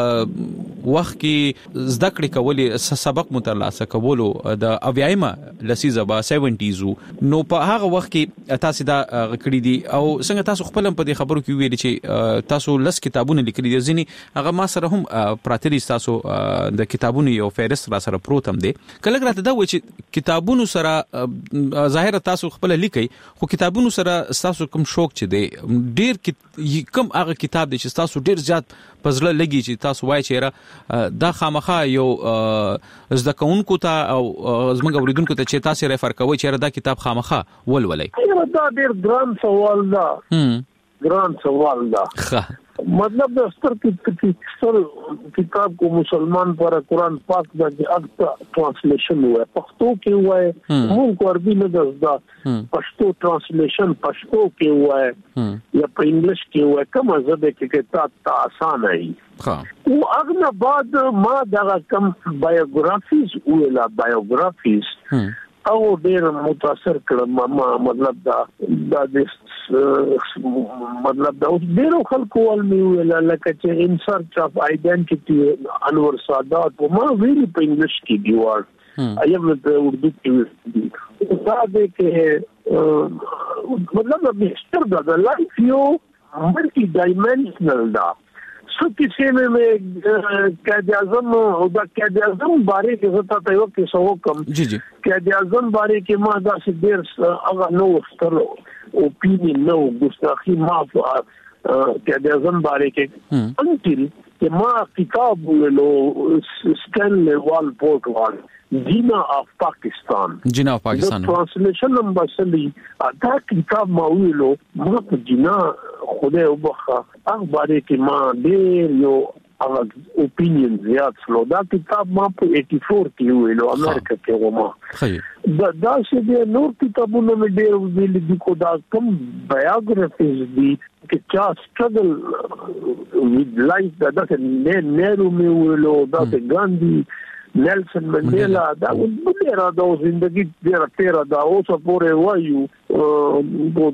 وخت کې زده کړې کولې سبق مترلاسه کولو د اویایمه لسیزه با سبعینز نو په هغه وخت کې تاسو دا غکړی دي او څنګه تاسو خپل په دې خبرو کې ویل چې تاسو لس کتابونه لیکلي دي ځینی هغه ما سره هم پراتلی تاسو د کتابونو یو فهرست را سره پروتم دي کله راته دا و چې کتابونو سره ظاهر تاسو خپل لیکي خو کتابونو سره تاسو کوم شوق چي دي ډیر کوم هغه کتاب دي چې تاسو ډیر زیات پزله لګي چې تاسو وایي چې دا خامخا یو زده کوونکو ته او زموږ اوریدونکو ته چې تاسو ریفر کوئ چې دا کتاب خامخا ولولئ دا ډیر ګران سوال ده ګران سوال ده मतलब د ستر کی ستر کتاب کو مسلمان پر قرآن پاک د اګه ټرانسلیشن هوا پښتو کې هوا ہے مونږ کو عربي نه دزدا پښتو ټرانسلیشن پښتو کې هوا ہے یا په انګلیش کې هوا ہے کوم ژبه کې کتاب تا آسان ہے ها او اګه بعد ما دا کم بایوګرافیز ویلا بایوګرافیز او ډیر متاثر کړم ما مطلب دا د مطلب دا ډیرو خلکو ولمي ویل لکه چې ان سرچ اف آئیډنټیټي انور سادات ما ویلي په انګلیش کې دی ورډ ایم د اردو کې دا دې کې مطلب د مستر دا لایف یو ملټي ډایمنشنل دا سو کسی میں میں قائد اعظم او دا قائد اعظم بارے کې زتا ته یو کې سو کم جی جی قائد اعظم بارے کې ما دا سي ډیر هغه نو ستر اوپینین نو ګستاخی ما قائد اعظم بارے کې انټل چې ما کتاب ولو سټنلی وال پورټ وال جینا اف پاکستان جینا اف پاکستان ټرانسلیشن نمبر سلی دا کتاب ما ویلو ما په جینا خدای وبخه هغه باره کې ما ډیر یو هغه اوپینین زیات سلو دا کتاب ما په چورانوي کې ویلو امریکا کې ومه دا دا چې نور کتابونه مې ډیر ویل دي کو دا کم بایوګرافیز دي چې چا سټرګل وذ لایف دا د نهرو مې ویلو دا د ګاندھی نیلسن منډیلا دا ډیره د ژوندۍ ډیره تیره دا اوس پورې وایو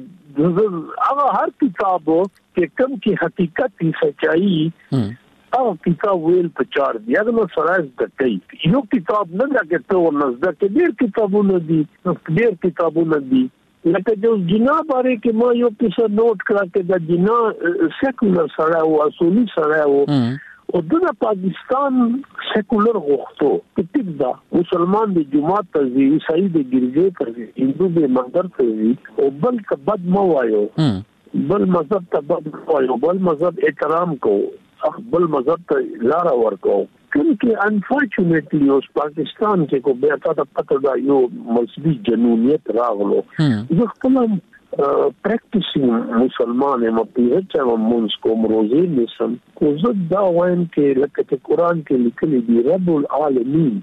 هغه هر کتاب کې کم کې حقیقت هی سچائی هغه کتاب ویل په چار دی هغه نو سراج د کوي یو کتاب نه دا کې ته ورنځ کې ډیر کتابونه دي ډیر کتابونه دي لکه جو جنا باره کې ما یو څه نوٹ کړه چې دا جنا سیکولر سره او اصولي سره او او د پاکستان سیکولر غوښتو کتب دا مسلمان د جمعه ته ځي عیسائی د ګرځي ته ځي هندو د مندر ته ځي او بل کبد مو وایو بل مذهب ته بد وایو بل مذهب احترام کو بل مذهب ته لار ورکو کله انفارچونټلی اوس پاکستان کې کو بیا تا پته دا یو مذهبي جنونیت راغلو زه خپل پریکټیسینګ مسلمان یم په هڅه مونږ کوم روزي نسم کو زه دا وایم کې لکه چې قران کې لیکلي دی رب العالمین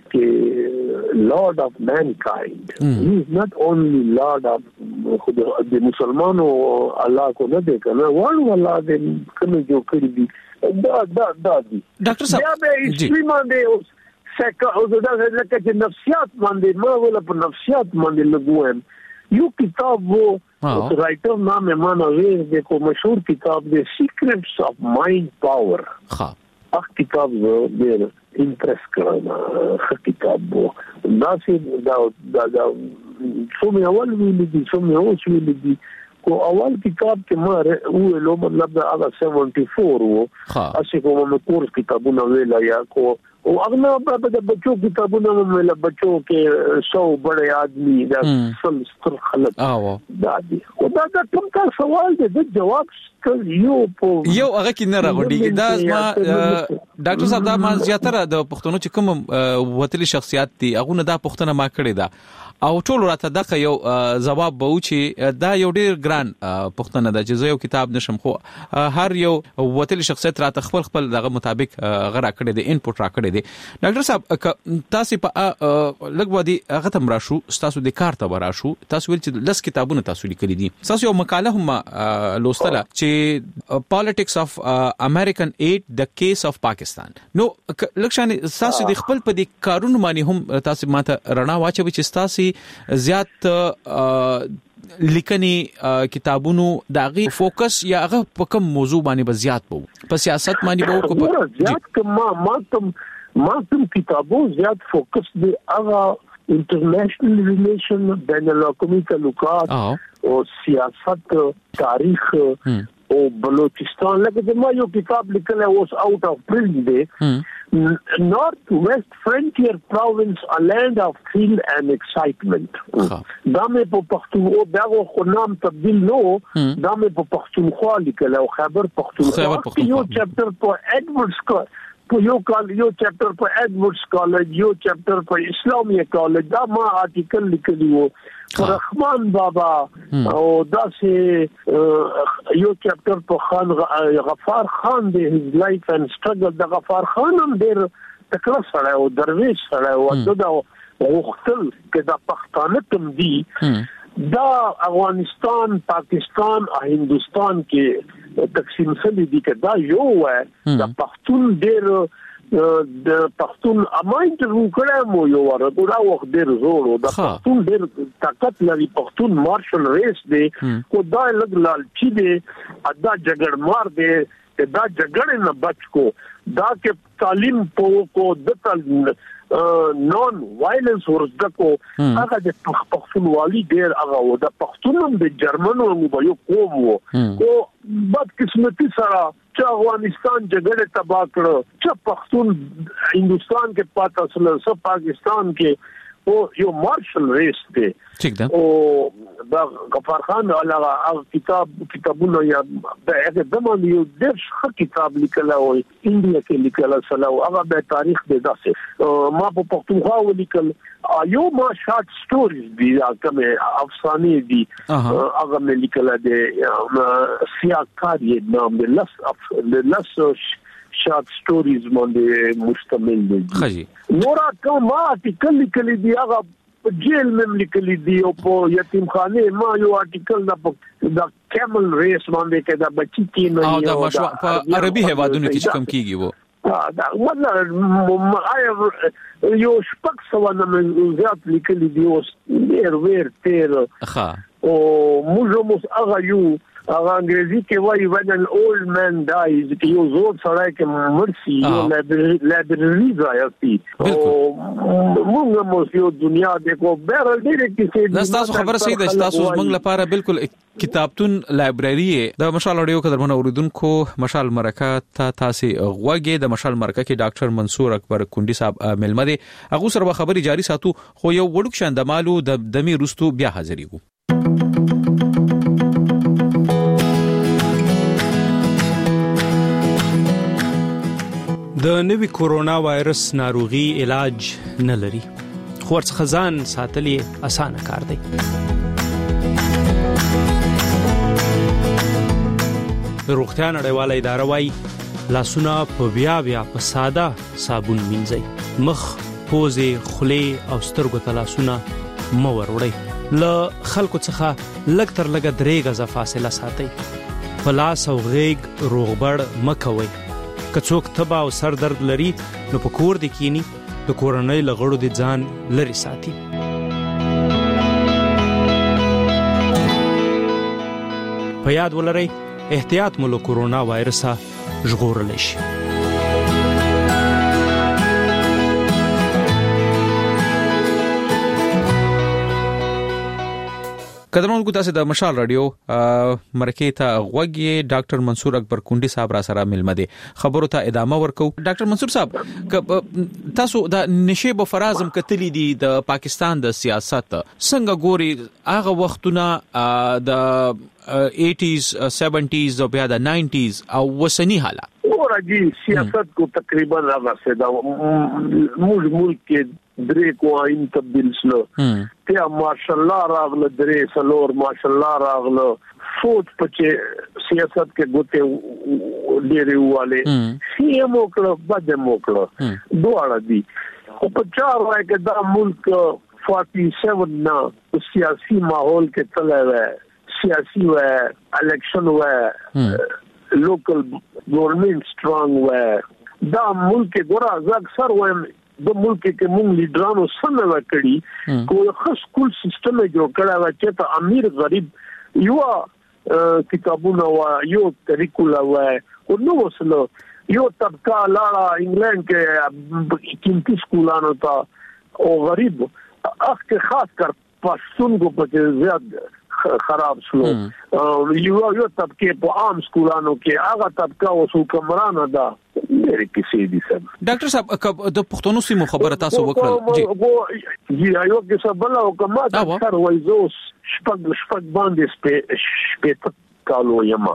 کې لارد اف مینکایند هی از ناٹ اونلی لارد اف خود د مسلمانو الله کو نه دی کنه ول ولا د کوم جو کړی دی دا دا دا دی ډاکټر صاحب بیا به اسلام باندې سکه او دا لکه چې نفسیات باندې ما ولا په نفسیات باندې لګوم یو کتاب وو رائټر نام ایمان اویز د کو مشهور کتاب دی سیکریټس اف مایند پاور ها اخ کتاب ډیر امپریس کړم کتاب وو دا چې دا دا څومره اول ویل دي څومره اوس ویل دي کو اول کتاب کې ما ویلو مطلب دا هغه چورانوي وو اسی کوم کورس کتابونه ویلا یا کو او اغنا په د بچو کتابونه مله بچو کې سو بڑے آدمی دا سل ستر خلک او دا دي او دا کوم کا سوال دی د جواب یو په یو هغه کې نه راغونډي دا ما ډاکټر صاحب دا ما زیاتره د پښتنو چې کوم وتلی شخصیت دي هغه نه دا پښتنه ما کړی دا او ټول راته دغه یو جواب به و چې دا یو ډیر ګران پښتنه ده چې زه یو کتاب نشم خو هر یو وتلی شخصیت راته خپل خپل دغه مطابق غره کړی دی انپوټ را کړی دی ډاکټر صاحب تاسو په لګ ودی هغه تم راشو تاسو د کار ته راشو تاسو ول چې لس کتابونه تاسو لیکلي دي تاسو یو مقاله هم لوستله چې پالیټکس اف امریکن ایډ د کیس اف پاکستان نو لکشان تاسو د خپل په دې کارونه باندې هم تاسو ماته رڼا واچوي چې تاسو زیات لیکنی کتابونو داغي فوکس یا هغه په کوم موضوع باندې به زیات وو په سیاست باندې به کو زیات کما ما تم ما تم کتابو زیات فوکس دی هغه انټرنیشنل ریلیشن بین الاقوامی تعلقات او سیاست تاریخ او بلوچستان لکه ما یو کتاب لیکل ہے واس آؤٹ اف پرنٹ دی North West Frontier Province, a land of thrill and excitement. دا مې په پښتو او دغه خو نام تبدیل نو دا مې په پښتونخوا لیکل او خبر پښتونخوا یو چپټر په ایډورډز کو په یو کال یو چپټر په ایډورډز کالج یو چپټر په اسلامي کالج دا ما آرټیکل لیکلی وو رحمان بابا او داسې یو چپټر په خان غفار خان دی his life and struggle د غفار خان هم ډېر تکړه سره او درویش سره او د وختل کې د پښتانه تم دی دا افغانستان پاکستان او هندستان کې تقسیم شوی دی کې دا یو و د پښتون ډېر د پښتون اماینت وکړه مو یو ورته دا وخت ډېر زور او د پښتون ډېر طاقت لري پښتون مارشل ریس دی کو دا لګ لالچی دی ادا جګړ مار دی دا جګړه نه بچ کو دا کې تعلیم په کو د نون وایلنس ورزده کو هغه د پښتونوالي ډېر هغه و د پښتونم د جرمنو مو یو قوم وو او بد قسمتي سره چې افغانستان جګړه تباہ کړ چې پښتون هندستان کې پاتې سره سب پاکستان کې او یو مارشل ریس دی ٹھیک ده او دا غفار خان علاوه کتاب کتابونه یا د هغه دمه یو ډېر ښه کتاب لیکل او انډیا کې لیکل سره هغه به تاریخ دی داسې ما په پښتونخوا ولیکل یو ما شارټ سټوریز دی کومه افسانې دي هغه مې لیکل دي سیاکاری نام دی لس د لس شارټ سټوریز باندې مشتمل دي خجی نورا کوم ما آرټیکل لیکل دي هغه په جیل مې لیکل دي او په یتیم خانه ما یو آرټیکل د د کیمل ریس باندې کې دا بچی کې نه او دا مشروع په عربي هوادونو کې کوم کیږي وو دا مثلا یو شپږ سو نه زیات لیکل دي او ډېر ور تیر ښه او موږ مو هغه یو هغه انګریزي کې وایي when an old man dies کې یو زور سره کې مرسي یو لایبرری ځای او موږ مو یو دنیا د کو بهر ډېر کې څه تاسو خبره صحیح ده تاسو موږ لپاره بالکل کتابتون لایبرری د مشال اډیو قدرمن اوریدونکو مشال مرکه ته تاسو غوږی د مشال مرکه کې ډاکټر منصور اکبر کونډي صاحب ملمه دي هغه سره خبري جاری ساتو خو یو وړوک شاندمالو د دمی رستو بیا حاضرېګو د نوي کورونا وایرس ناروغي علاج نه لري خو ورڅخه ځان ساتلې اسانه کار دی د روغتیا نړیواله اداره وايي لاسونه په بیا بیا په ساده صابون مینځئ مخ پوزې خولې او سترګو ته لاسونه مه وروړئ له خلکو څخه لږ تر لږه درې غزه فاصله ساتئ په لاس او غېږ روغبړ مه کوئ که څوک تبه او سر درد لري نو په کور د کینی د کورنۍ له غړو د ځان لري ساتي په یاد ولرئ احتیاط مو له کورونا وایرسه ژغورلی شي قدرمن کو تاسو د مشال رادیو مرکه ته غوږی ډاکټر منصور اکبر کونډي صاحب را سره ملمه دي خبرو ته ادامه ورکو ډاکټر منصور صاحب تاسو د نشیب فرازم کتلی دي د پاکستان د سیاست څنګه ګوري هغه وختونه د eighties seventies او بیا د nineties او وسنی حالات ورګي سیاست کو تقریبا هغه څه دا موږ ملک کې درې کوین تبدیل شلو ته ماشاءالله راغله درې سلور ماشاءالله راغله فوت پچې سیاست کې ګوته ډېرې واله سی ام وکړه بد ام وکړه دواړه دي او په چار وای کې دا ملک forty-seven نا سیاسي ماحول کې تللی سیاسي و الیکشن و لوکل گورنمنت سترونګ و دا ملک ګورا اکثر وایم د ملک کې مونږ لیډرانو سره وکړي کوی خاص کول سیستم جوړ کړی و چې ته امیر غریب یو کتابونه و یو کریکولا و او نو وسلو یو طبقه لاړه انګلند کې کینتی سکولانو ته او غریب اخ خاص کر پښتون کو په زیات خراب شلو یو یو طبقه په عام سکولانو کې هغه طبقه او حکمران ده ډېر کیسې دي سم ډاکټر صاحب د پښتون سیمو خبره تاسو وکړه جی جی یو کې سبله او کما دا سر وایزوس شپږ شپږ باندې سپې کالو یم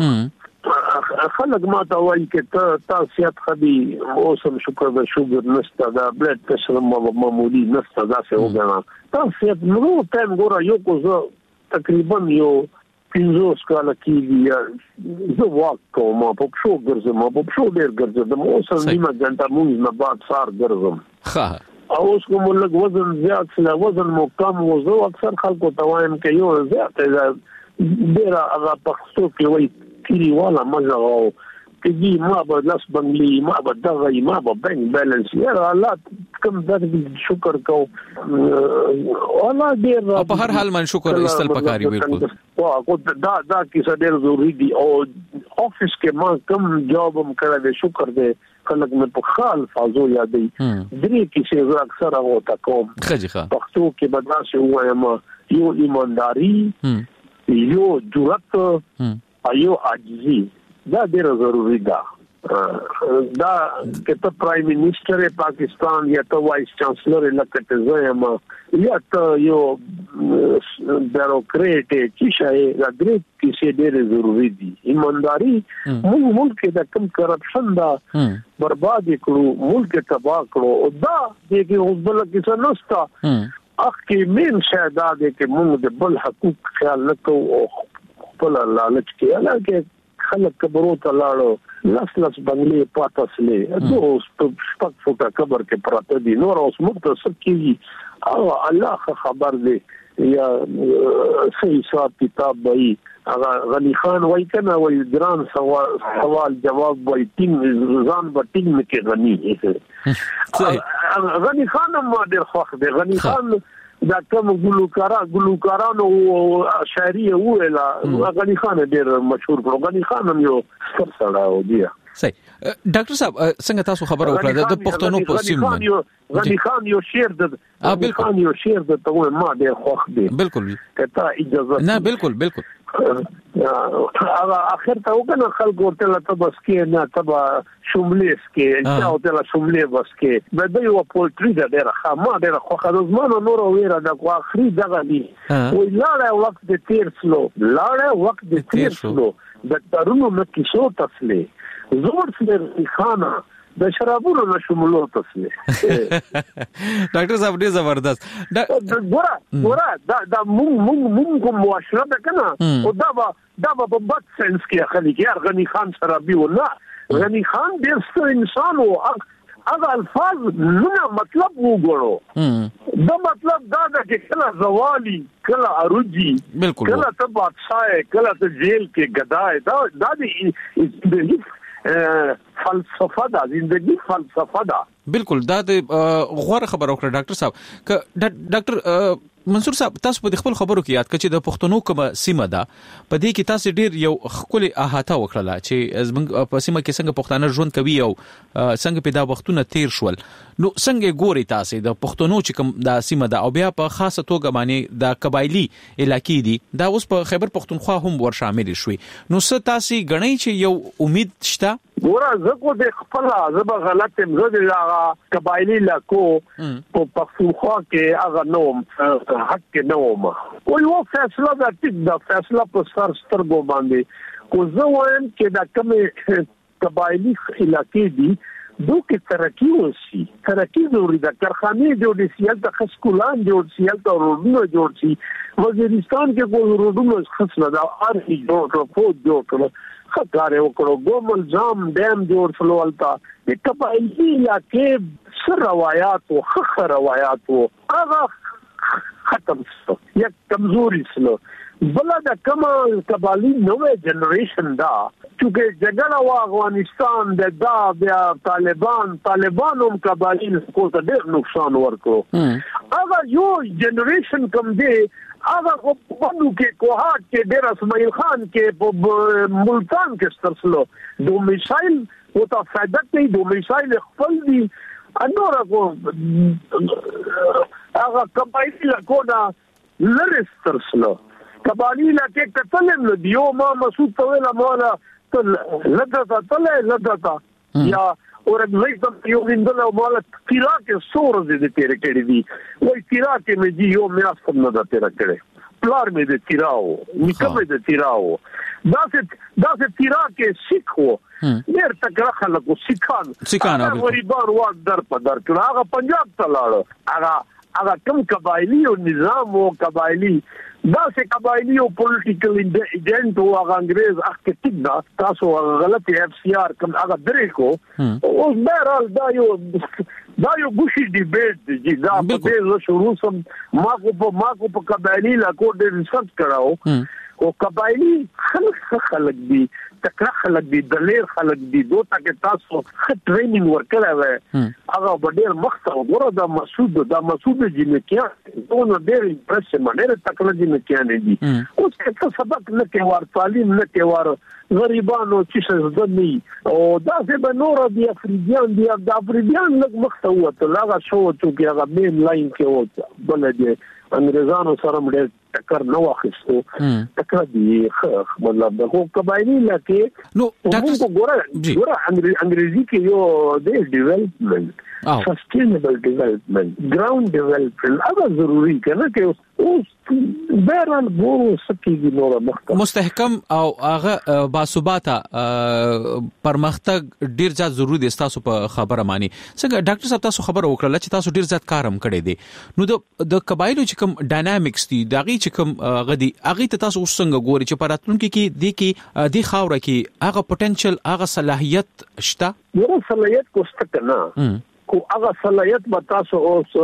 خلک ما ته وایي چې ته تاسو یاد خدي اوسم شکر د شوګر نشته دا بلډ پرشر معمولی نشته دا څه وګڼه تاسو یاد نو ټایم ګوره یو کو زه تقریبا یو پنځوس کاله کېږي زه واک کوم په پښو ګرځم په پښو ډېر ګرځم اوس نیمه غنټه مونږ نه بعد سار ګرځم ښه اوس کوم لږ وزن زیات سره وزن مو کم و زه اکثر خلکو ته وایم چې یو زیات ډېر هغه پښتو کې وایي کلی والا مزه او کې ما به لاس بنگلي ما به دغه ما به بنک بیلانس یا الله کوم د شکر کو الله ډېر په هر حال من شکر استل پکاري بالکل او دا دا کیسه ډېر ضروری دي او افیس کې ما کوم جاب هم کړی دی شکر دی خلک مې په خال فازو یادې درې کیسې زه اکثر هغه ته کوم پښتو کې به داسې ووایم یو ایمانداري یو جرأت ایو عاجزي دا ډیره ضروری ده دا کته پرایم منسٹر پاکستان یا ته وایس چانسلر لکه زه یم یا ته یو بیروکریټ چې شای دا درې کیسې ډیره ضروری دي ایمانداري موږ ملک د کم کرپشن دا برباد کړو ملک تباہ کړو او دا دغه اوس بل کیسه نستا اخ کې مين شاده ده چې موږ د بل حقوق خیال نکو او خپل لالچ کې الګ خلک کبرو ته لاړو لاس لاس بنگلې پاتاسلې دوه سپک فوټه قبر کې پراته دي نور اوس مختصر کیږي او الله خبر دی یا صحیح حساب کتاب وایي هغه غنی خان وایي کنه وایي ګران سوال سوال جواب وایي ټینګ ځان به ټینګ کې غنی غنی خان ما ډېر خوښ دی غنی خان دا کوم ګلوکارا ګلوکارانو شاعري ویلا غنی خان ډېر مشهور کړو غنی خان هم یو ستر سړی و دی صحیح ډاکټر صاحب څنګه تاسو خبر وکړه د پښتنو په سیمه غنی خان یو شعر د غنی خان یو شعر د ته ما ډېر خوښ دی بالکل کته اجازه نه بالکل بالکل هغه اخر ته وکنه خلکو ته ته بس کې نه تبا شوملیس کې چې او ته شوملې بس کې د دوی و پولټری د ډېر خامہ ډېر خوخه د زمانو نور ویره د اخري دغه دی وی لاړه وخت د تیر سلو لاړه وخت د تیر سلو د ترونو مکه شو تسلې زور سره خانه د شرابونو نشمولو تسلې ډاکټر صاحب ډېر زبردست ګوره ګوره دا دا مونږ مونږ مونږ کوم معاشره ده کنه او دا به دا به په بد سنس کې اخلي کې غنی خان شرابي ولا غنی خان ډېر ستر انسان او هغه الفاظ نه مطلب وګورو دا مطلب دا ده چې کله زوالي کله اروجي کله ته بادشاہ کله ته جیل کې گدای دا دا دې فلسفه دا زندگی فلسفه دا بالکل دا د غوړه خبر وکړه ډاکټر صاحب ک ډاکټر منصور صاحب تاسو په خپل خبرو کې یاد کړئ د پښتنو کومه سیمه ده په دې کې تاسو ډیر یو خپل احاطه وکړه چې زموږ په سیمه کې څنګه پښتانه ژوند کوي او څنګه په دا وختونه تیر شول نو څنګه ګوري تاسو د پښتنو چې کوم دا سیمه ده او بیا په خاصه توګه باندې د قبایلی علاقې دي دا اوس په خیبر پښتونخوا هم ور شامل شوي نو څه تاسو غنئ چې یو امید شته ګوره زه کو د خپل زبر غلط تم زه د قبایلی علاقو په پښتونخوا کې هغه نوم حق کې نوم او یو فیصله د ټیک د فیصله په سر سترګو باندې کو زه وایم چې دا کوم قبایلی علاقې دي دوی ترقی وشي ترقی ضروري ده کارخانه جوړ شي د خسکولان جوړ شي د روډونو جوړ شي وزیرستان کې کو روډونو خسله دا ارهي جوړ کړو فوج جوړ کړو خطر وکړو ګومل جام ډیم جوړ شلو التا د قبایلی علاقې سر روایت او خخ روایت او هغه ختم شو یک کمزوري شلو بل دا کوم قبایلی نوې جنریشن دا چې جګړه وا افغانستان د دا بیا طالبان طالبانوم قبایلی کو ته ډېر نقصان ورکړو هغه یو جنریشن کم دی هغه په باندې کې کوهات کې ډېر اسماعیل خان کې په ملتان کې سترسلو دو میسایل او تا فائدہ کې دو میسایل خپل دي انور کو هغه قبایلی لکونا لرسترسلو قبایلی لکه کتلم دیو ما مسعود طویل مولا لدتا تله لدتا یا اورګزای ته یو ویندل مولا تیرا کې سور دې تیر کړی دی وای تیرا کې مې دی یو میاس په نه تیر کړی پلار مې دې تیراو نکمه دې تیراو دا څه دا څه تیرا کې سیکھو ډېر تکړه خلکو سیکھان سیکھان غریبان واک در په در کړه هغه پنجاب ته لاړ هغه هغه کوم قبایلی او نظام او قبایلی دا څه قبایلی او پولیټیکل ایجنټ او هغه انګريز اخته دا تاسو غلط اف سی آر کوم هغه درې کو اوس بهرال دا یو دا یو ګوشي ډیبیټ دی دا په دې شروع سم ما کو په ما کو په قبایلی لا کو ډېر ریسرچ کړهو او قبایلی خلک خلک دي تکړه خلک دي دلیر خلک دي دوه تک تاسو خ ټریننګ ورکړی وای هغه ډېر مخته وګوره دا مسعود دا مسعود جنې کې نو ډېر امپریشن باندې تکړه جنې کې نه دي اوس څه سبق نه کې ور تعلیم نه کې ور غریبانو چې زده نه او دا څه به نور دي افریدیان دي د افریدیان لږ مخته وته لاغه شو چې هغه مین لاین کې وته بل دي انګريزانو سره مډ ټکر نو واخیستو ټکر دی مطلب د قبایلی لکه نو ډاکټر ګوره ګوره انګریزي کې یو د ډیولپمنٹ سسټینبل ډیولپمنٹ ګراوند ډیولپمنٹ هغه ضروری کنه کې اوس بیرال ګورو سکیږي نور مخته مستحکم او هغه باثباته پرمختګ ډیر ځات ضروري دي تاسو په خبره مانی څنګه ډاکټر صاحب تاسو خبره وکړه چې تاسو ډیر ځات کارم کړی دي نو د د قبایلو چې کوم ډاینامیکس دي دغه چې کوم غدي هغه ته تاسو څنګه ګوري چې پراتونکو کې دي کې د خاوره کې هغه پوتنشل هغه صلاحيت شته یو صلاحيت کوسته کنه کو هغه صلاحيت به تاسو اوس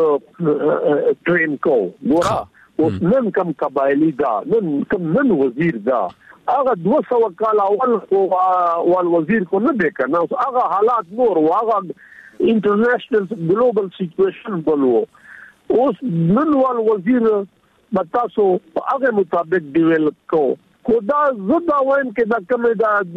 ټرین کو ګورا اوس نن کم قبایلی دا نن کم نن وزیر دا هغه دو سو کال اول او ول وزیر کو نه دی کنه هغه حالات نور واغه انټرنیشنل ګلوبل سچويشن بلو اوس نن ول وزیر بتاسو هغه مطابق ډیولپ کو خدا زدا وایم کې دا کومه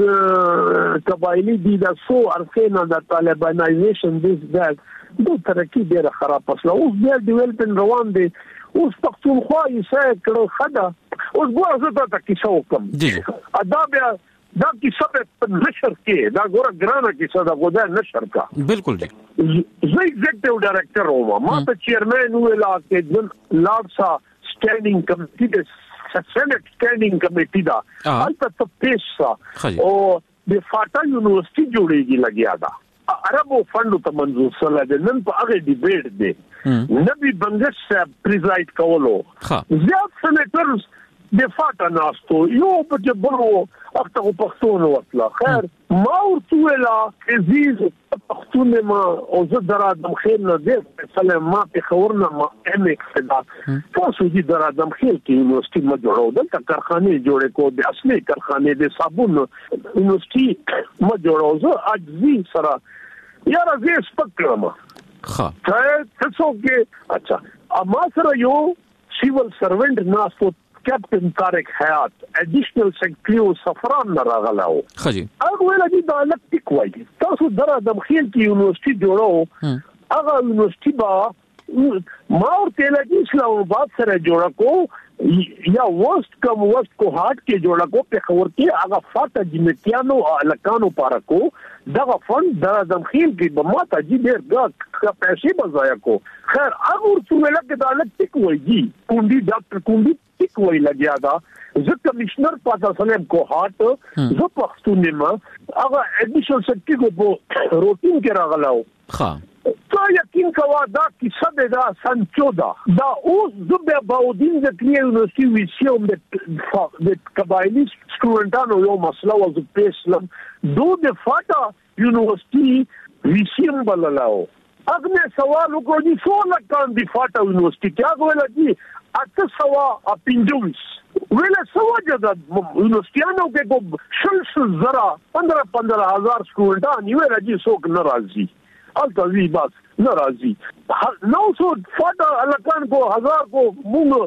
دا قبایلی دي دا سو ارسنه دا طالبانایزیشن دیس داټ دوه ترقی ډیره خراب پسله اوس بیا ډیولپمنٹ روان دي اوس پښتونخوا یې څه کړو خدا اوس ګور زه ته کیسه وکم ادا بیا دا کیسه په نشر کې دا ګور ګرانه کیسه دا ګودا نشر کا بالکل جی زه ایگزیکټیو ډایرکټر وم ما ته چیرمن ویلا کې لاډ سا سټینډینګ کمیټی سینټ سټینډینګ کمیټی دا البته ته پیسا او د فاټا یونیورسيټي جوړیږي لګیا دا عربو فند ته منظور سره د نن په هغه ډیبیټ دی نبی بنگش صاحب پریزایډ کولو زیات سېنیټرز د فاټا ناستو یو په بلو اخته پښتون وتلا خیر ما ورتولا عزیز پښتون ما او زه درادم خیر نه دی سلام ما په خورنا ما ام ایکس دا تاسو دې درادم خیر کې یونیورسيټي ما جوړو دلته کارخانه جوړې کو د اصلي کارخانه د صابون یونیورسيټي ما جوړو زه اجزي سره یاره زه سپکرم ها تاسو کې اچھا اما سره یو سیول سروینټ ناستو کیپټن طارق حیات اډیشنل سیکریټری سفران نه راغلاو خجی هغه ویل دي د الکتریک وایي تاسو درادم خیر کې یونیورسيټي جوړو هغه یونیورسيټي با ما ورته لګی اسلام آباد سره جوړ کو یا وست کم وست کو هارت کې جوړ کو په خبر کې هغه فاټه جنتیانو الکانو پارکو دغه فند درادم خیر کې به ما ته جې ډېر دا پیسې بزایا کو خیر هغه ورته ویل کې د الکتریک وایي کوندي ډاکټر کوندي کوئی لګیا دا زه کمشنر پاتا سلام کو هارت زه پښتون ما هغه اډیشنل سیکریټری کو روټین کې راغلاو ها تا یقین کوا دا کیسه دا سن چودہ دا اوس زبه باودین د کلیه یونیورسيټي ویسیوم د قبایلی سټوډنټانو یو مسله و ز پیسلم دو د فاټا یونیورسيټي ویسیوم بللاو اګنه سوال وکړي دي څو لکان دی فاټا یونیورسيټي کیا ویل دي اته سوا اپینډوس ویل سوا جدا یونیورسيټانو کې کو شل زرا پندرہ پندرہ ہزار سټوډنټان یو راځي څوک ناراضي التوی بس ناراضي نو څو فاټا الکان کو هزار کو مونږ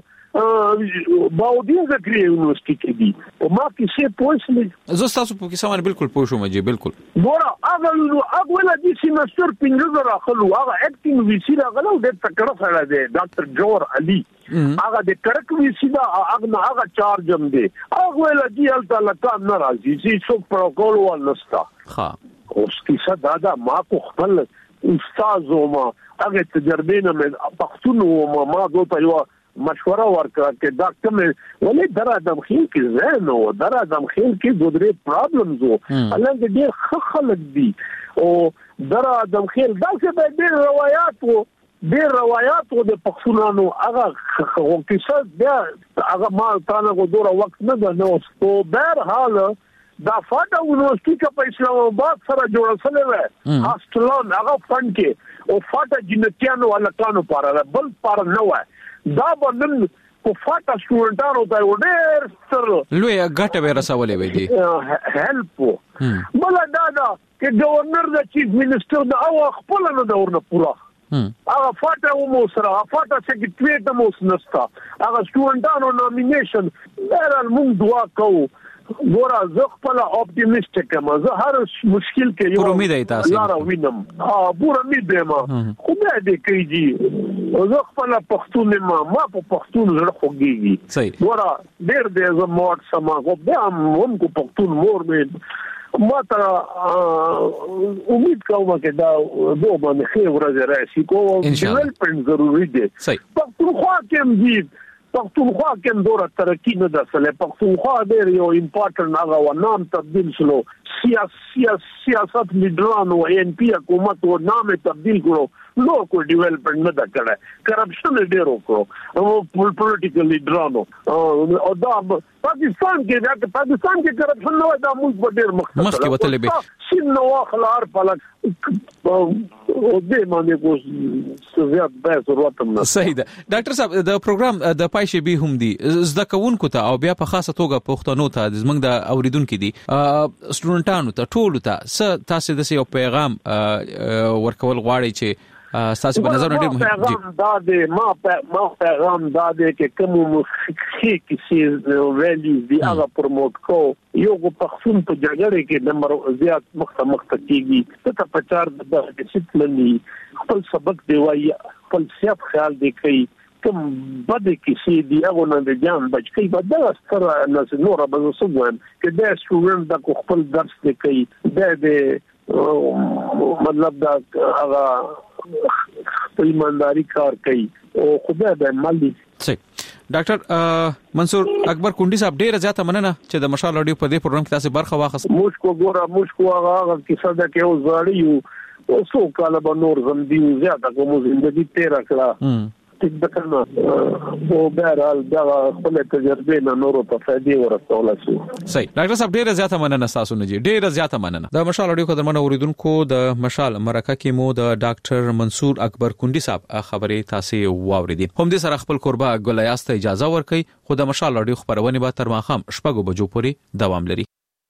باودین ذکر یونیورسيټي کې دي او ما کې څه پوښتنه زه تاسو په کیسه باندې بالکل پوه شوم جی بالکل ګوره هغه نو هغه ولا دي سیمستر پنځه زره خلو هغه اکټینګ ویسی راغلو د تکړه سره دی ډاکټر جوهر علي هغه د کرک ویسی دا هغه هغه چارج هم دی هغه ولا دي الته لکه ناراضي چې څو پروتوکول ولستا ها اوس کیسه دادا ما کو خپل استاد او ما هغه تجربه نه پښتون او ما دوته یو مشوره ورکړه چې دا کوم ولې در ادم خیل کې زه نو در ادم خیل کې ګودري پرابلمز وو الانګ ډېر ښه خلک دي او در ادم خیل دا څه به ډېر روایت وو ډېر روایت وو د پښتونانو هغه خو کیسه بیا هغه ما تاسو کو دوره وخت نه ده نو په بهر حال دا فاټا یونیورسيټي په اسلام آباد سره جوړ شوی و هاستلون هغه فند کې او فاټا جنتیانو ولکانو پاره بل پاره نه و دا باندې په فاټا سټوډنټانو ته ډېر ستر لوی ګټه به رسولې وې دي هیلپ بل دا دا چې گورنر د چیف منسٹر دا او خپل نه دورنه پورا هغه فاټا مو سره فاټا سیکریټریټ مو سنستا هغه سټوډنټانو نومینیشن هر موږ دعا کوو ګورا زه خپل اپټیمیسټک یم زه هر مشکل کې یو امید ای تاسو لار وینم ها پورا امید یم خو به دې کیږي زه خپل پښتون ما ما په پښتون زړه خوږیږي ګورا ډېر دې زه موټ سما کو به هم کو پښتون مور مې ما ته امید کوم چې دا دوه باندې خیر ورځ راشي کوم ډیولپمنٹ ضروری دی پښتونخوا کې دي پښتونخوا کې دوره ترقی نه ده سره پښتونخوا ډېر یو امپورټنت هغه و نام تبدیل شلو سیاست سیاست لیډرانو ان پی حکومت و نام تبدیل کړو نو کو ډیولپمنٹ نه ده کړه کرپشن ډېر وکړو او پولیټیکل لیډرانو او دا پاکستان کې دا پاکستان کې کرپشن نو دا موږ په ډېر مخ مخ کې وتلې به سین نو خلار پلک او دې باندې کو زیات به ضرورت نه صحیح ده ډاکټر صاحب د پروګرام د پایشه به هم دي زده کوونکو ته او بیا په خاصه توګه پښتنو ته زمنګ د اوریدونکو دي سټوډنټانو ته ټول ته تاسو د یو پیغام ورکول غواړي چې تاسو په نظر ډېر مهم دي دا د ما ما پیغام دا دی چې کوم مخکې کیسې ویلیوز دی هغه پروموټ کو یو کو پښتون په جګړه کې نمبر زیات مخته مخته کیږي ته په چار د ډیسپلیني خپل سبق دی وایي خپل سیاست خیال دی کوي کوم بده کیسې دی هغه نه د جام بچ کوي بدل ستر نه نور به وسوم کې د سټوډنټ د خپل درس دی کوي د مطلب دا هغه په ایمانداری کار کوي او خدای دې مالي صحیح ډاکټر منصور اکبر کونډي صاحب ډیره زیاته مننه چې د مشال رادیو په دې پروګرام کې تاسو برخه واخیست موږ کو ګوره موږ کو هغه کیسه ده کې او زړیو او څو کاله به نور زم دی زیاته کوم ژوندۍ تیر کړه ټیک ده کنه او بهرحال دا خپل تجربه نه نورو ته فائدې ورسول شي صحیح ډاکټر صاحب ډیره زیاته مننه تاسو نه جی ډیره زیاته مننه د مشال رادیو قدرمن اوریدونکو د مشال مرکه کې مو د ډاکټر منصور اکبر کونډي صاحب خبرې تاسو واوریدي هم دې سره خپل قربا ګلیاست اجازه ورکړي خو د مشال رادیو خبرونه به تر ماخام شپږو بجو پورې دوام لري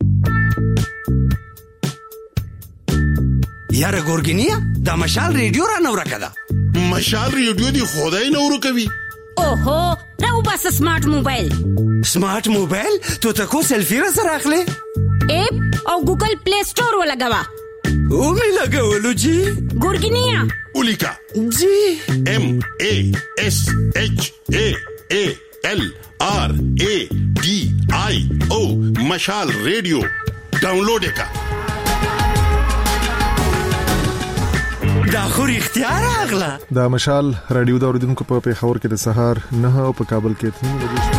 یاره ګورګینیا د مشال ریډیو را نو راکړه مشال ریډیو دی خدای نو ورکوي اوهو راو بس سمارټ موبایل سمارټ موبایل ته تاسو سلفي را سره اخلي اپ او ګوګل پلی سٹور ولګوا او می لګولو جی ګورګینیا اولیکا جی ام ا اس اچ ا ا ال ار ا ډي آی او مشال ریډیو ډاونلوډ وکړه دا خو اختیار اغلا دا مشال رادیو دا اوریدونکو په پیښور کې د سهار نه او په کابل کې تین بجې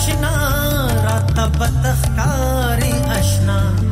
اشنا راته بتخکاری اشنا